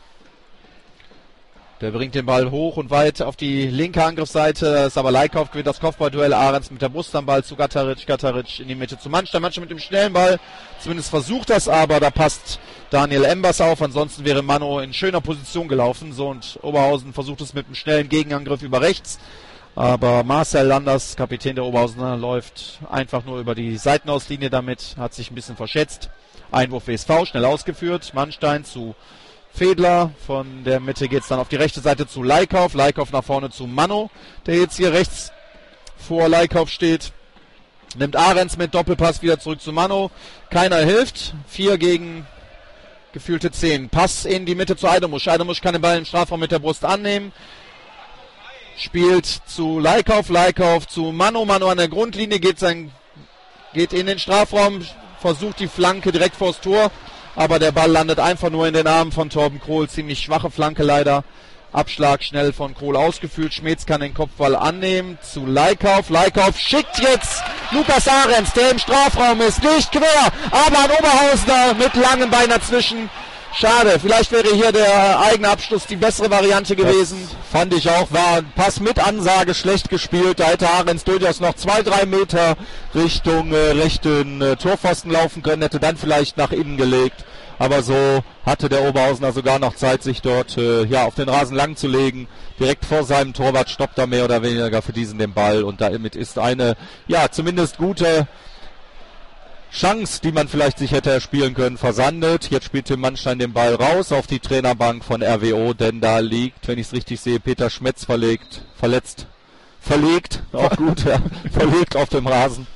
Der bringt den Ball hoch und weit auf die linke Angriffsseite. Sabalaikov gewinnt das Kopfballduell. Ahrens mit der Brust am Ball zu Gataric. Gataric in die Mitte zu Mannstein. Mannstein mit dem schnellen Ball. Zumindest versucht das, aber da passt Daniel Embers auf. Ansonsten wäre Mano in schöner Position gelaufen. So, und Oberhausen versucht es mit einem schnellen Gegenangriff über rechts. Aber Marcel Landers, Kapitän der Oberhausener, läuft einfach nur über die Seitenauslinie damit. Hat sich ein bisschen verschätzt. Einwurf W S V, schnell ausgeführt. Mannstein zu Fedler, von der Mitte geht es dann auf die rechte Seite zu Laikauf, Laikauf nach vorne zu Mano, der jetzt hier rechts vor Laikauf steht, nimmt Ahrens mit Doppelpass wieder zurück zu Mano, keiner hilft, vier gegen gefühlte zehn, Pass in die Mitte zu Aydınmuş, Aydınmuş kann den Ball im Strafraum mit der Brust annehmen, spielt zu Laikauf, Laikauf zu Mano, Mano an der Grundlinie, geht, sein, geht in den Strafraum, versucht die Flanke direkt vors Tor, aber der Ball landet einfach nur in den Armen von Torben Krohl. Ziemlich schwache Flanke leider. Abschlag schnell von Krohl ausgeführt. Schmetz kann den Kopfball annehmen. Zu Laikauf. Laikauf schickt jetzt Lukas Ahrens, der im Strafraum ist. Nicht quer, aber ein Oberhausener mit langem Bein dazwischen. Schade, vielleicht wäre hier der eigene Abschluss die bessere Variante gewesen. Das fand ich auch, war ein Pass mit Ansage, schlecht gespielt. Da hätte Ahrens durchaus noch zwei, drei Meter Richtung äh, rechten äh, Torpfosten laufen können, hätte dann vielleicht nach innen gelegt. Aber so hatte der Oberhausener sogar noch Zeit, sich dort äh, ja, auf den Rasen lang zu legen. Direkt vor seinem Torwart stoppt er mehr oder weniger für diesen den Ball. Und damit ist eine, ja, zumindest gute Chance, die man vielleicht sich hätte erspielen können, versandet. Jetzt spielt Tim Mannstein den Ball raus auf die Trainerbank von R W O, denn da liegt, wenn ich es richtig sehe, Peter Schmetz verlegt, verletzt, verlegt, auch gut, ja, verlegt auf dem Rasen.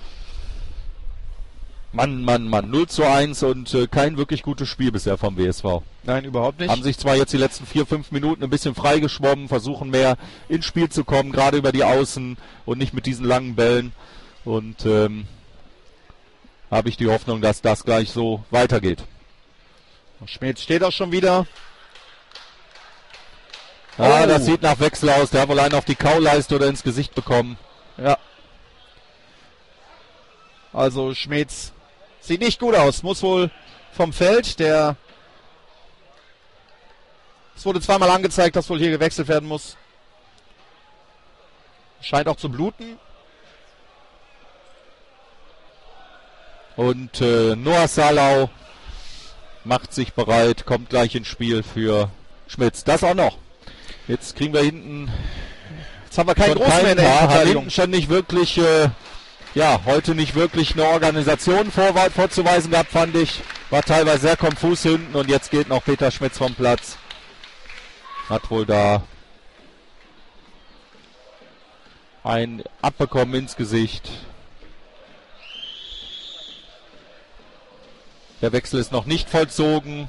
Mann, Mann, Mann, null zu eins und äh, kein wirklich gutes Spiel bisher vom W S V. Nein, überhaupt nicht. Haben sich zwar jetzt die letzten vier, fünf Minuten ein bisschen freigeschwommen, versuchen mehr ins Spiel zu kommen, gerade über die Außen und nicht mit diesen langen Bällen. Und ähm, habe ich die Hoffnung, dass das gleich so weitergeht. Schmetz steht auch schon wieder. Ja, oh. Das sieht nach Wechsel aus. Der hat wohl einen auf die Kauleiste oder ins Gesicht bekommen. Ja. Also Schmetz sieht nicht gut aus. Muss wohl vom Feld. Der Es wurde zweimal angezeigt, dass wohl hier gewechselt werden muss. Scheint auch zu bluten. Und äh, Noah Salau macht sich bereit, kommt gleich ins Spiel für Schmitz. Das auch noch. Jetzt kriegen wir hinten... Jetzt haben wir keinen Großen mehr in der Verteidigung. Schon nicht wirklich, äh, ja, heute nicht wirklich eine Organisation vor, vorzuweisen gehabt, fand ich. War teilweise sehr konfus hinten und jetzt geht noch Peter Schmitz vom Platz. Hat wohl da ein abbekommen ins Gesicht. Der Wechsel ist noch nicht vollzogen.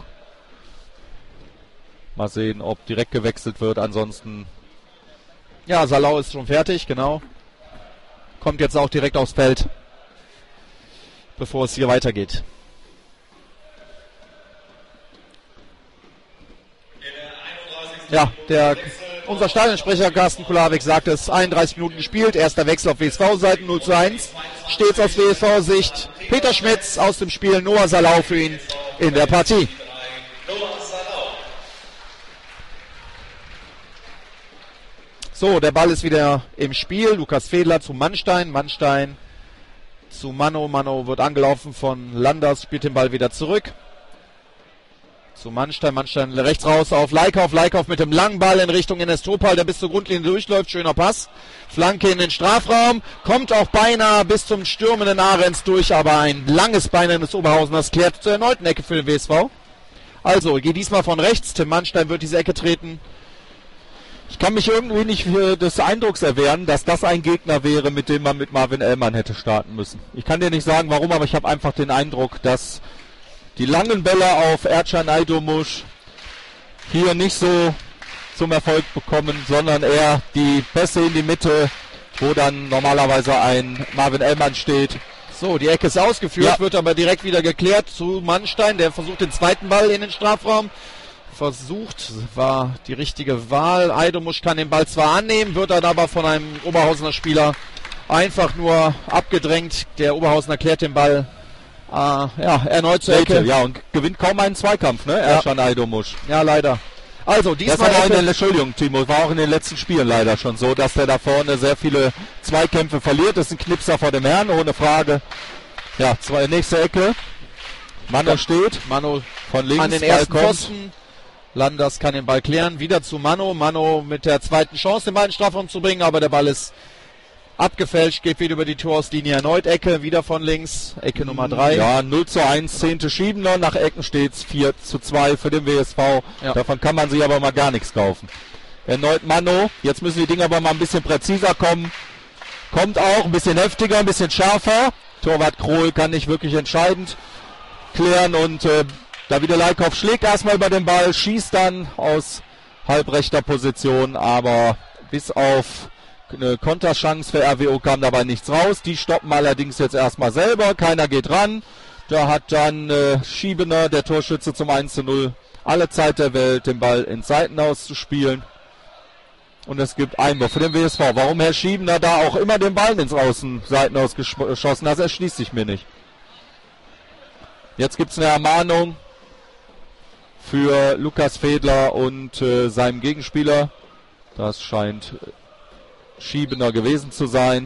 Mal sehen, ob direkt gewechselt wird. Ansonsten... Ja, Salau ist schon fertig, genau. Kommt jetzt auch direkt aufs Feld, bevor es hier weitergeht. Ja, der, unser Stadionsprecher Carsten Kulawik sagt es, einunddreißig Minuten gespielt, erster Wechsel auf W S V-Seiten, null zu eins. Stets aus W S V-Sicht. Peter Schmitz aus dem Spiel, Noah Salau für ihn in der Partie. So, der Ball ist wieder im Spiel. Lukas Fedler zu Mannstein. Mannstein zu Mano. Mano wird angelaufen von Landers, spielt den Ball wieder zurück. zu Mannstein. Mannstein rechts raus auf Leikauf. Leikauf mit dem langen Ball in Richtung Enes Topal, der bis zur Grundlinie durchläuft. Schöner Pass. Flanke in den Strafraum. Kommt auch beinahe bis zum stürmenden Ahrens durch, aber ein langes Bein eines Oberhauseners klärt zur erneuten Ecke für den W S V. Also, geht diesmal von rechts. Tim Mannstein wird diese Ecke treten. Ich kann mich irgendwie nicht des Eindrucks erwehren, dass das ein Gegner wäre, mit dem man mit Marvin Ellmann hätte starten müssen. Ich kann dir nicht sagen, warum, aber ich habe einfach den Eindruck, dass die langen Bälle auf Ercan Aydormuş hier nicht so zum Erfolg bekommen, sondern eher die Pässe in die Mitte, wo dann normalerweise ein Marvin Ellmann steht. So, die Ecke ist ausgeführt, Ja. wird aber direkt wieder geklärt zu Mannstein, der versucht den zweiten Ball in den Strafraum. Versucht, war die richtige Wahl. Aydormuş kann den Ball zwar annehmen, wird dann aber von einem Oberhausener Spieler einfach nur abgedrängt. Der Oberhausener klärt den Ball äh, ja, erneut zur Ecke. Ja, und gewinnt kaum einen Zweikampf, ne? Ercan Aydormuş. Ja, leider. Also, Das diesmal war auch in Ecke. den, Entschuldigung, Timo, war auch in den letzten Spielen leider schon so, dass der da vorne sehr viele Zweikämpfe verliert. Das ist ein Knipser vor dem Herrn, ohne Frage. Ja, zwei, nächste Ecke. Mano steht. Mano Von links. an den Ball ersten kommt. Posten. Landers kann den Ball klären. Wieder zu Mano. Mano mit der zweiten Chance, den Ball in den Strafraum zu bringen, aber der Ball ist abgefälscht, geht wieder über die Torauslinie erneut. Ecke, wieder von links. Ecke Nummer drei. Ja, null zu eins, zehnte Schiebener. Nach Ecken steht's vier zu zwei für den W S V. Ja. Davon kann man sich aber mal gar nichts kaufen. Erneut Mano. Jetzt müssen die Dinger aber mal ein bisschen präziser kommen. Kommt auch ein bisschen heftiger, ein bisschen schärfer. Torwart Krohl kann nicht wirklich entscheidend klären und äh, Davide Leikauf schlägt erstmal über den Ball, schießt dann aus halbrechter Position, aber bis auf eine Konterchance für R W O kam dabei nichts raus. Die stoppen allerdings jetzt erstmal selber, keiner geht ran. Da hat dann äh, Schiebener, der Torschütze, zum eins zu null alle Zeit der Welt, den Ball ins Seitenhaus zu spielen. Und es gibt Einwurf für den W S V. Warum Herr Schiebener da auch immer den Ball ins Außenseitenhaus geschossen hat, das erschließt sich mir nicht. Jetzt gibt es eine Ermahnung für Lukas Fedler und äh, seinem Gegenspieler. Das scheint Schiebener gewesen zu sein.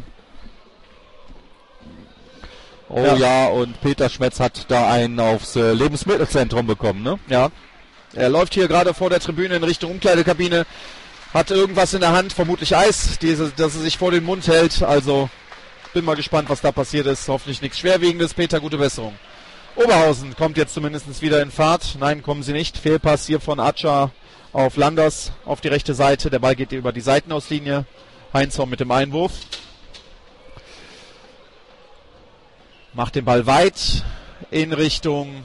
Oh ja, Ja. und Peter Schmetz hat da einen aufs äh, Lebensmittelzentrum bekommen, ne? Ja. Er läuft hier gerade vor der Tribüne in Richtung Umkleidekabine. Hat irgendwas in der Hand, vermutlich Eis, diese, das er sich vor den Mund hält. Also bin mal gespannt, was da passiert ist. Hoffentlich nichts Schwerwiegendes. Peter, gute Besserung. Oberhausen kommt jetzt zumindest wieder in Fahrt. Nein, kommen sie nicht. Fehlpass hier von Atscha auf Landers auf die rechte Seite. Der Ball geht über die Seitenauslinie. Heinzhorn mit dem Einwurf. Macht den Ball weit in Richtung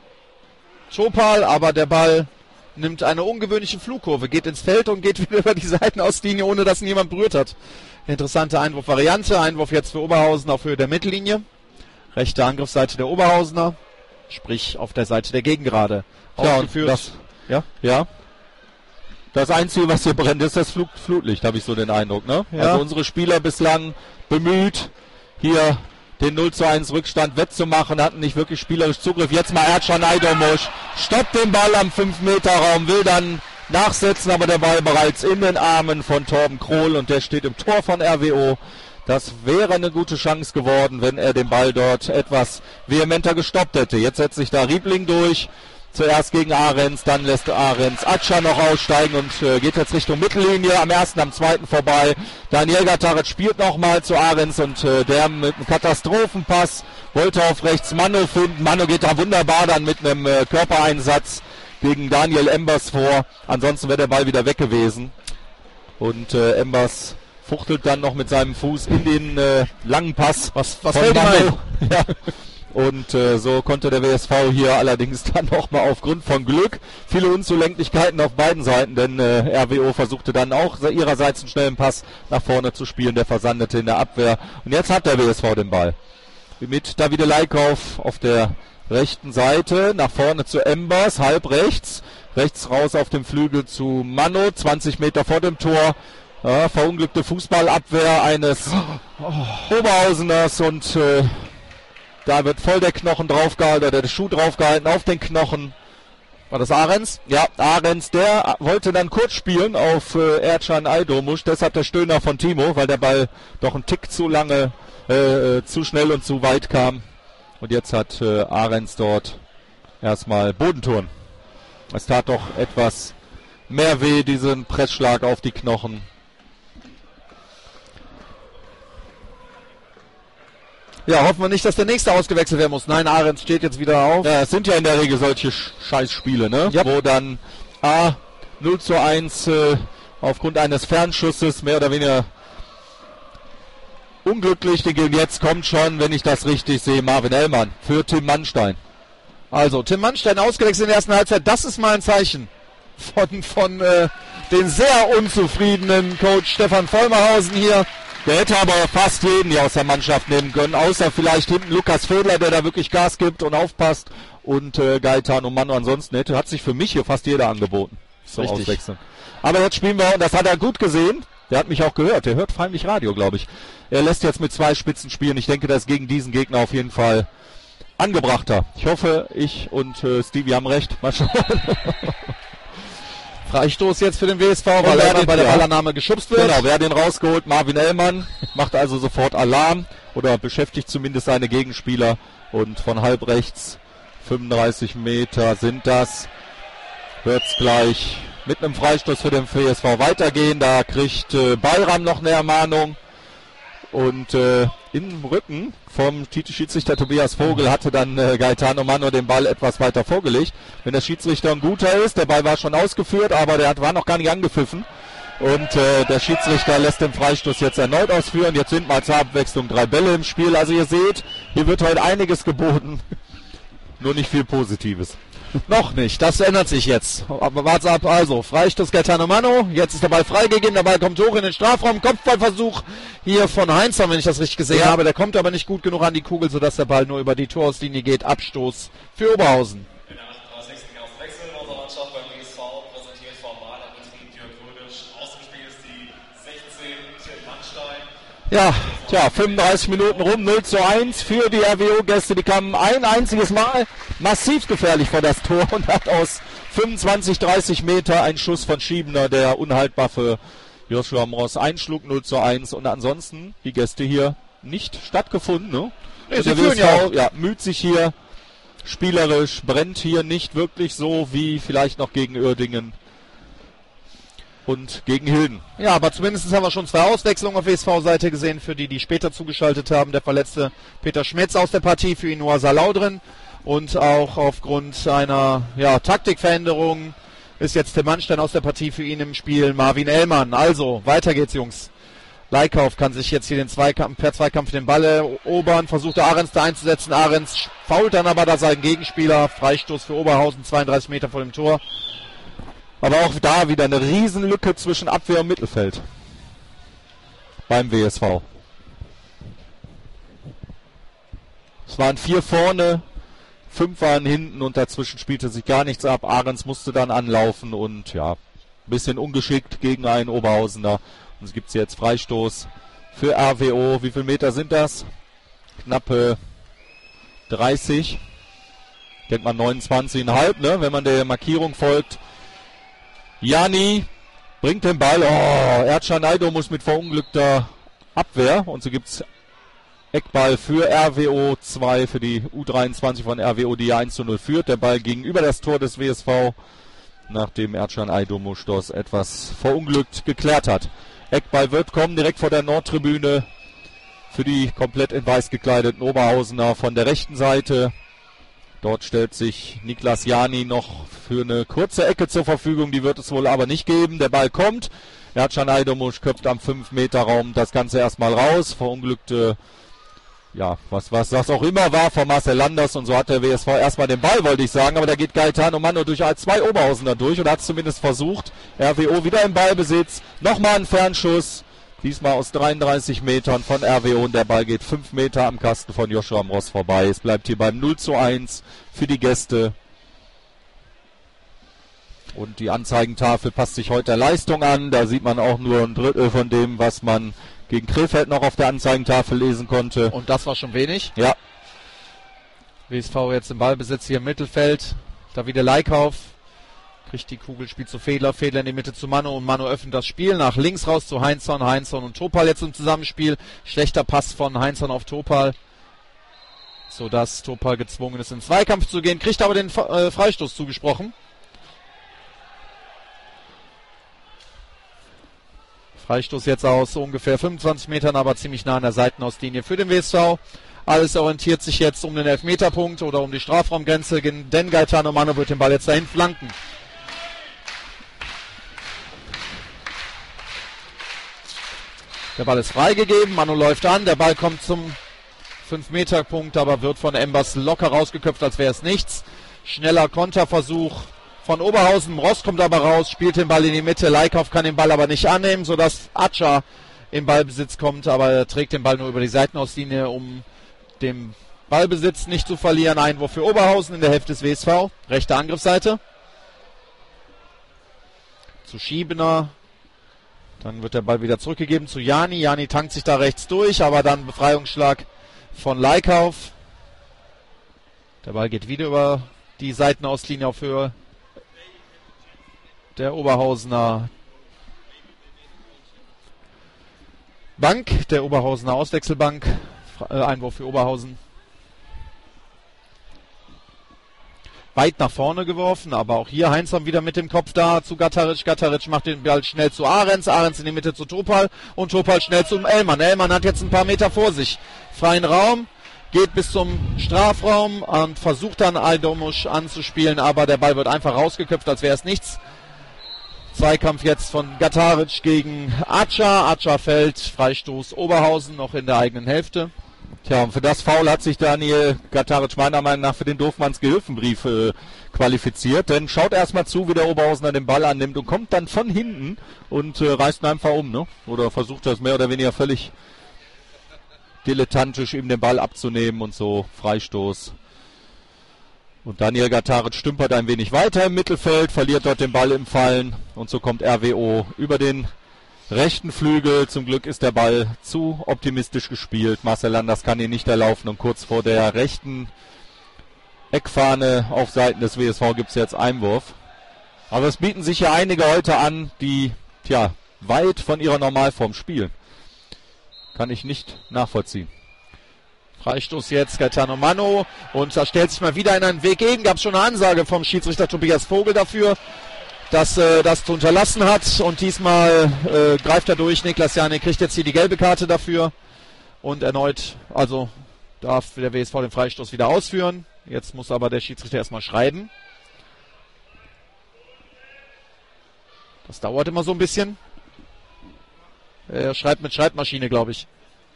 Topal, aber der Ball nimmt eine ungewöhnliche Flugkurve, geht ins Feld und geht wieder über die Seitenauslinie, ohne dass ihn jemand berührt hat. Interessante Einwurfvariante. Einwurf jetzt für Oberhausen auf Höhe der Mittellinie. Rechte Angriffsseite der Oberhausener, sprich auf der Seite der Gegengerade. Ja, Ausgeführt. das, Ja? ja. Das Einzige, was hier brennt, ist das Flug, Flutlicht, habe ich so den Eindruck, ne? Ja. Also unsere Spieler bislang bemüht, hier den null zu eins Rückstand wettzumachen, hatten nicht wirklich spielerisch Zugriff. Jetzt mal Ercan Aydormuş, stoppt den Ball am fünf Meter Raum, will dann nachsetzen, aber der Ball bereits in den Armen von Torben Krohl und der steht im Tor von R W O. Das wäre eine gute Chance geworden, wenn er den Ball dort etwas vehementer gestoppt hätte. Jetzt setzt sich da Riebling durch. Zuerst gegen Ahrens, dann lässt Ahrens Atscha noch aussteigen und äh, geht jetzt Richtung Mittellinie, am ersten, am zweiten vorbei. Daniel Gataret spielt nochmal zu Ahrens und äh, der mit einem Katastrophenpass wollte auf rechts Mano finden. Mano geht da wunderbar dann mit einem äh, Körpereinsatz gegen Daniel Embers vor. Ansonsten wäre der Ball wieder weg gewesen. Und äh, Embers fuchtelt dann noch mit seinem Fuß in den äh, langen Pass. Was, was von fällt ihm Mano. ein? Ja. Und äh, so konnte der W S V hier allerdings dann nochmal aufgrund von Glück viele Unzulänglichkeiten auf beiden Seiten, denn äh, R W O versuchte dann auch ihrerseits einen schnellen Pass nach vorne zu spielen, der versandete in der Abwehr. Und jetzt hat der W S V den Ball. Mit Davide Leikauf auf der rechten Seite, nach vorne zu Embers, halb rechts, rechts raus auf dem Flügel zu Mano, zwanzig Meter vor dem Tor. Ja, verunglückte Fußballabwehr eines oh. Oberhauseners und äh, da wird voll der Knochen draufgehalten, oder der Schuh draufgehalten auf den Knochen. War das Ahrens? Ja, Ahrens, der wollte dann kurz spielen auf äh, Ercan Aydormuş, deshalb der Stöhner von Timo, weil der Ball doch einen Tick zu lange, äh, zu schnell und zu weit kam. Und jetzt hat äh, Ahrens dort erstmal Bodentouren. Es tat doch etwas mehr weh, diesen Pressschlag auf die Knochen. Ja, hoffen wir nicht, dass der nächste ausgewechselt werden muss. Nein, Ahrens steht jetzt wieder auf. Ja, es sind ja in der Regel solche Scheißspiele, ne? Yep. Wo dann A, null zu eins äh, aufgrund eines Fernschusses mehr oder weniger unglücklich. Und jetzt kommt schon, wenn ich das richtig sehe, Marvin Ellmann für Tim Mannstein. Also, Tim Mannstein ausgewechselt in der ersten Halbzeit. Das ist mal ein Zeichen von, von äh, den sehr unzufriedenen Coach Stefan Vollmerhausen hier. Der hätte aber fast jeden hier aus der Mannschaft nehmen können, außer vielleicht hinten Lukas Vödler, der da wirklich Gas gibt und aufpasst. Und äh, Gaetano Mano ansonsten hätte, hat sich für mich hier fast jeder angeboten. So auswechseln. Aber jetzt spielen wir, und das hat er gut gesehen, der hat mich auch gehört, der hört feindlich Radio, glaube ich. Er lässt jetzt mit zwei Spitzen spielen. Ich denke, das ist gegen diesen Gegner auf jeden Fall angebrachter. Ich hoffe, ich und äh, Stevie haben recht. Mal schauen. Freistoß jetzt für den W S V, weil er bei der Ballannahme geschubst wird. Genau, wer hat den rausgeholt? Marvin Ellmann macht also sofort Alarm oder beschäftigt zumindest seine Gegenspieler. Und von halb rechts, fünfunddreißig Meter sind das, wird's gleich mit einem Freistoß für den W S V weitergehen. Da kriegt äh, Bayram noch eine Ermahnung. Und äh, im Rücken vom Schiedsrichter Tobias Vogel hatte dann äh, Gaetano Mano den Ball etwas weiter vorgelegt. Wenn der Schiedsrichter ein guter ist, der Ball war schon ausgeführt, aber der hat, war noch gar nicht angepfiffen. Und äh, der Schiedsrichter lässt den Freistoß jetzt erneut ausführen. Jetzt sind mal zur Abwechslung drei Bälle im Spiel. Also ihr seht, hier wird heute einiges geboten. Nur nicht viel Positives. Noch nicht, das ändert sich jetzt. Aber wart's ab, also Freistoß Gaetano Mano, jetzt ist der Ball freigegeben, der Ball kommt hoch in den Strafraum, Kopfballversuch hier von Heinzer, wenn ich das richtig gesehen ja. habe, der kommt aber nicht gut genug an die Kugel, sodass der Ball nur über die Torauslinie geht, Abstoß für Oberhausen. In der achtunddreißigsten Wechsel in unserer Mannschaft beim W S V, präsentiert vom Malerbetrieb Jörg Rödisch. Aus dem Spiel ist die sechzehn, Tim Mannstein. Ja, tja, fünfunddreißig Minuten rum, null zu eins für die R W O-Gäste. Die kamen ein einziges Mal massiv gefährlich vor das Tor und hat aus fünfundzwanzig, dreißig Meter einen Schuss von Schiebener, der unhaltbar für Joshua Mross einschlug, null zu eins. Und ansonsten die Gäste hier nicht stattgefunden. Ne? Nee, sie führen ja auch. Ja, müht sich hier spielerisch, brennt hier nicht wirklich so wie vielleicht noch gegen Uerdingen und gegen Hilden. Ja, aber zumindest haben wir schon zwei Auswechslungen auf W S V-Seite gesehen, für die, die später zugeschaltet haben. Der verletzte Peter Schmetz aus der Partie, für ihn Noah Salau drin. Und auch aufgrund einer ja, Taktikveränderung ist jetzt Tim Mannstein aus der Partie, für ihn im Spiel Marvin Ellmann. Also, weiter geht's, Jungs. Leikauf kann sich jetzt hier den Zweikampf, per Zweikampf den Ball erobern, versucht Ahrens da einzusetzen. Ahrens fault dann aber da seinen Gegenspieler. Freistoß für Oberhausen, zweiunddreißig Meter vor dem Tor. Aber auch da wieder eine Riesenlücke zwischen Abwehr und Mittelfeld beim W S V. Es waren vier vorne, fünf waren hinten und dazwischen spielte sich gar nichts ab. Ahrens musste dann anlaufen und ja, ein bisschen ungeschickt gegen einen Oberhausener. Und es gibt jetzt Freistoß für R W O. Wie viele Meter sind das? Knappe dreißig. Ich denke mal neunundzwanzig Komma fünf, ne, wenn man der Markierung folgt. Jani bringt den Ball. Oh, Erdschan Aido muss mit verunglückter Abwehr. Und so gibt es Eckball für R W O zwei, für die U dreiundzwanzig von R W O, die ja eins zu null führt. Der Ball gegenüber das Tor des W S V, nachdem Erdschan Aido Mustos etwas verunglückt geklärt hat. Eckball wird kommen, direkt vor der Nordtribüne für die komplett in weiß gekleideten Oberhausener von der rechten Seite. Dort stellt sich Niklas Jani noch für eine kurze Ecke zur Verfügung, die wird es wohl aber nicht geben. Der Ball kommt, Erdschan Aidomusch köpft am fünf Meter Raum das Ganze erstmal raus, verunglückte, ja, was, was das auch immer war, von Marcel Landers, und so hat der W S V erstmal den Ball, wollte ich sagen, aber da geht Gaetano Mano durch zwei Oberhausener durch und hat es zumindest versucht. R W O wieder im Ballbesitz, nochmal ein Fernschuss, diesmal aus dreiunddreißig Metern von R W O, und der Ball geht fünf Meter am Kasten von Joshua Mross vorbei. Es bleibt hier beim null zu eins für die Gäste. Und die Anzeigentafel passt sich heute der Leistung an. Da sieht man auch nur ein Drittel von dem, was man gegen Krefeld noch auf der Anzeigentafel lesen konnte. Und das war schon wenig. Ja. W S V jetzt im Ballbesitz hier im Mittelfeld. Da wieder Leikauf. Kriegt die Kugel, spielt zu Fedler. Fedler in die Mitte zu Mano. Und Mano öffnet das Spiel nach links raus zu Heinzson. Heinzson und Topal jetzt im Zusammenspiel. Schlechter Pass von Heinzson auf Topal, sodass Topal gezwungen ist, in Zweikampf zu gehen. Kriegt aber den äh, Freistoß zugesprochen. Freistoß jetzt aus ungefähr fünfundzwanzig Metern, aber ziemlich nah an der Seitenauslinie für den W S V. Alles orientiert sich jetzt um den Elfmeterpunkt oder um die Strafraumgrenze, denn Gaetano Mano wird den Ball jetzt dahin flanken. Der Ball ist freigegeben, Manu läuft an, der Ball kommt zum fünf-Meter-Punkt, aber wird von Embers locker rausgeköpft, als wäre es nichts. Schneller Konterversuch von Oberhausen, Ross kommt aber raus, spielt den Ball in die Mitte, Leikauf kann den Ball aber nicht annehmen, sodass Atscha im Ballbesitz kommt, aber er trägt den Ball nur über die Seitenauslinie, um den Ballbesitz nicht zu verlieren. Einwurf für Oberhausen in der Hälfte des W S V, rechte Angriffsseite. Zu Schiebener. Dann wird der Ball wieder zurückgegeben zu Jani. Jani tankt sich da rechts durch, aber dann Befreiungsschlag von Leikauf. Der Ball geht wieder über die Seitenauslinie auf Höhe der Oberhausener Bank, der Oberhausener Auswechselbank. Einwurf für Oberhausen. Weit nach vorne geworfen, aber auch hier Heinzmann wieder mit dem Kopf da zu Gataric. Gataric macht den Ball schnell zu Ahrens. Ahrens in die Mitte zu Topal und Topal schnell zum Ellmann. Ellmann hat jetzt ein paar Meter vor sich. Freien Raum, geht bis zum Strafraum und versucht dann Aydomuş anzuspielen, aber der Ball wird einfach rausgeköpft, als wäre es nichts. Zweikampf jetzt von Gataric gegen Atscha. Atscha fällt, Freistoß Oberhausen noch in der eigenen Hälfte. Tja, und für das Foul hat sich Daniel Gataric meiner Meinung nach für den Doofmanns-Gehilfenbrief äh, qualifiziert. Denn schaut erstmal zu, wie der Oberhausener den Ball annimmt und kommt dann von hinten und äh, reißt ihn einfach um, ne? Oder versucht das mehr oder weniger völlig dilettantisch, ihm den Ball abzunehmen und so. Freistoß. Und Daniel Gataric stümpert ein wenig weiter im Mittelfeld, verliert dort den Ball im Fallen. Und so kommt R W O über den rechten Flügel. Zum Glück ist der Ball zu optimistisch gespielt. Marcel Landers kann ihn nicht erlaufen und kurz vor der rechten Eckfahne auf Seiten des W S V gibt es jetzt Einwurf. Aber es bieten sich ja einige heute an, die tja, weit von ihrer Normalform spielen. Kann ich nicht nachvollziehen. Freistoß jetzt Gaetano Mano und da stellt sich mal wieder in einen Weg gegen. Gab es schon eine Ansage vom Schiedsrichter Tobias Vogel dafür, dass äh, das zu unterlassen hat, und diesmal äh, greift er durch. Niklas Jani kriegt jetzt hier die gelbe Karte dafür und erneut, also darf der W S V den Freistoß wieder ausführen. Jetzt muss aber der Schiedsrichter erstmal schreiben. Das dauert immer so ein bisschen. Er schreibt mit Schreibmaschine, glaube ich.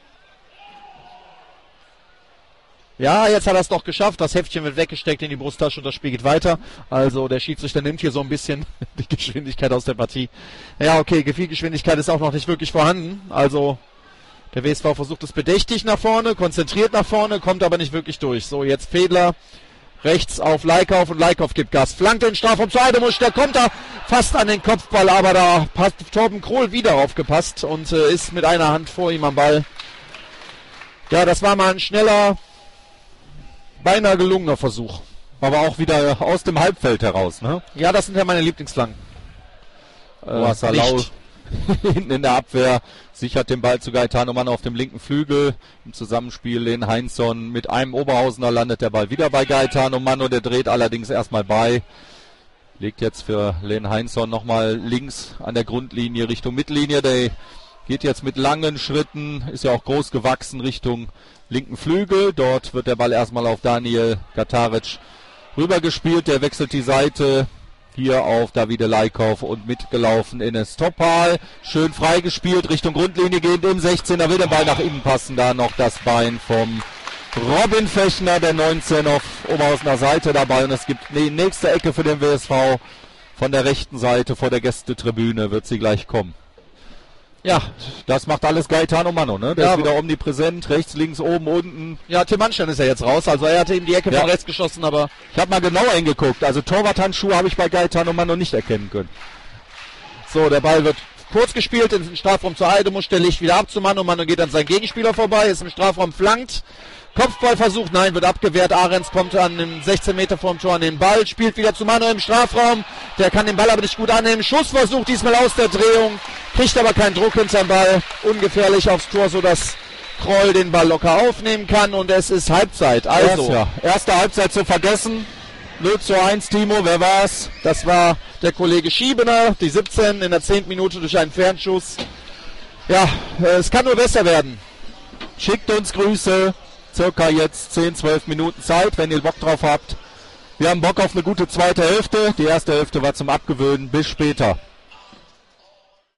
Ja, jetzt hat er es doch geschafft. Das Heftchen wird weggesteckt in die Brusttasche und das Spiel geht weiter. Also der Schiedsrichter nimmt hier so ein bisschen die Geschwindigkeit aus der Partie. Ja, okay, viel Geschwindigkeit ist auch noch nicht wirklich vorhanden. Also der W S V versucht es bedächtig nach vorne, konzentriert nach vorne, kommt aber nicht wirklich durch. So, jetzt Fedler rechts auf Leikauf und Leikauf gibt Gas. Flankt den Strafraum zu Aydomuş, der kommt da fast an den Kopfball, aber da hat Torben Krohl wieder aufgepasst und äh, ist mit einer Hand vor ihm am Ball. Ja, das war mal ein schneller, beinahe gelungener Versuch. Aber auch wieder aus dem Halbfeld heraus, ne? Ja, das sind ja meine Lieblingsflanken. Äh, Salau hinten in der Abwehr sichert den Ball zu Gaetano Mano auf dem linken Flügel. Im Zusammenspiel Len Heinzson mit einem Oberhausener landet der Ball wieder bei Gaetano Mano. Der dreht allerdings erstmal bei. Legt jetzt für Len Heinzson nochmal links an der Grundlinie Richtung Mittellinie. Der geht jetzt mit langen Schritten, ist ja auch groß gewachsen, Richtung linken Flügel. Dort wird der Ball erstmal auf Daniel Gataric rübergespielt. Der wechselt die Seite hier auf Davide Leikauf und mitgelaufen Enes Topal. Schön freigespielt, Richtung Grundlinie gehend im sechzehner. Will der Ball nach innen passen. Da noch das Bein vom Robin Fechner, der neunzehn auf Oberhausener Seite dabei. Und es gibt die nächste Ecke für den W S V von der rechten Seite vor der Gästetribüne. Wird sie gleich kommen. Ja, das macht alles Gaetano Mano, ne? Der ja, ist wieder omnipräsent, rechts, links, oben, unten. Ja, Tim Manstein ist ja jetzt raus, also er hatte ihm die Ecke ja. von rechts geschossen, aber... Ich habe mal genauer hingeguckt, also Torwarthandschuhe habe ich bei Gaetano Mano nicht erkennen können. So, der Ball wird kurz gespielt in den Strafraum zu Aydomuş, der legt wieder ab zu Mano, Mano geht an seinen Gegenspieler vorbei, ist im Strafraum flankt. Kopfballversuch, nein, wird abgewehrt. Ahrens kommt an den sechzehn Meter vorm Tor an den Ball, spielt wieder zu Mano im Strafraum. Der kann den Ball aber nicht gut annehmen. Schussversuch diesmal aus der Drehung, kriegt aber keinen Druck hinterm Ball. Ungefährlich aufs Tor, sodass Kroll den Ball locker aufnehmen kann und es ist Halbzeit. Also, ja. Erste Halbzeit zu vergessen. null zu eins, Timo, wer war's? Das war der Kollege Schiebener, die siebzehn in der zehnten Minute durch einen Fernschuss. Ja, es kann nur besser werden. Schickt uns Grüße. Circa jetzt zehn, zwölf Minuten Zeit, wenn ihr Bock drauf habt. Wir haben Bock auf eine gute zweite Hälfte. Die erste Hälfte war zum Abgewöhnen. Bis später.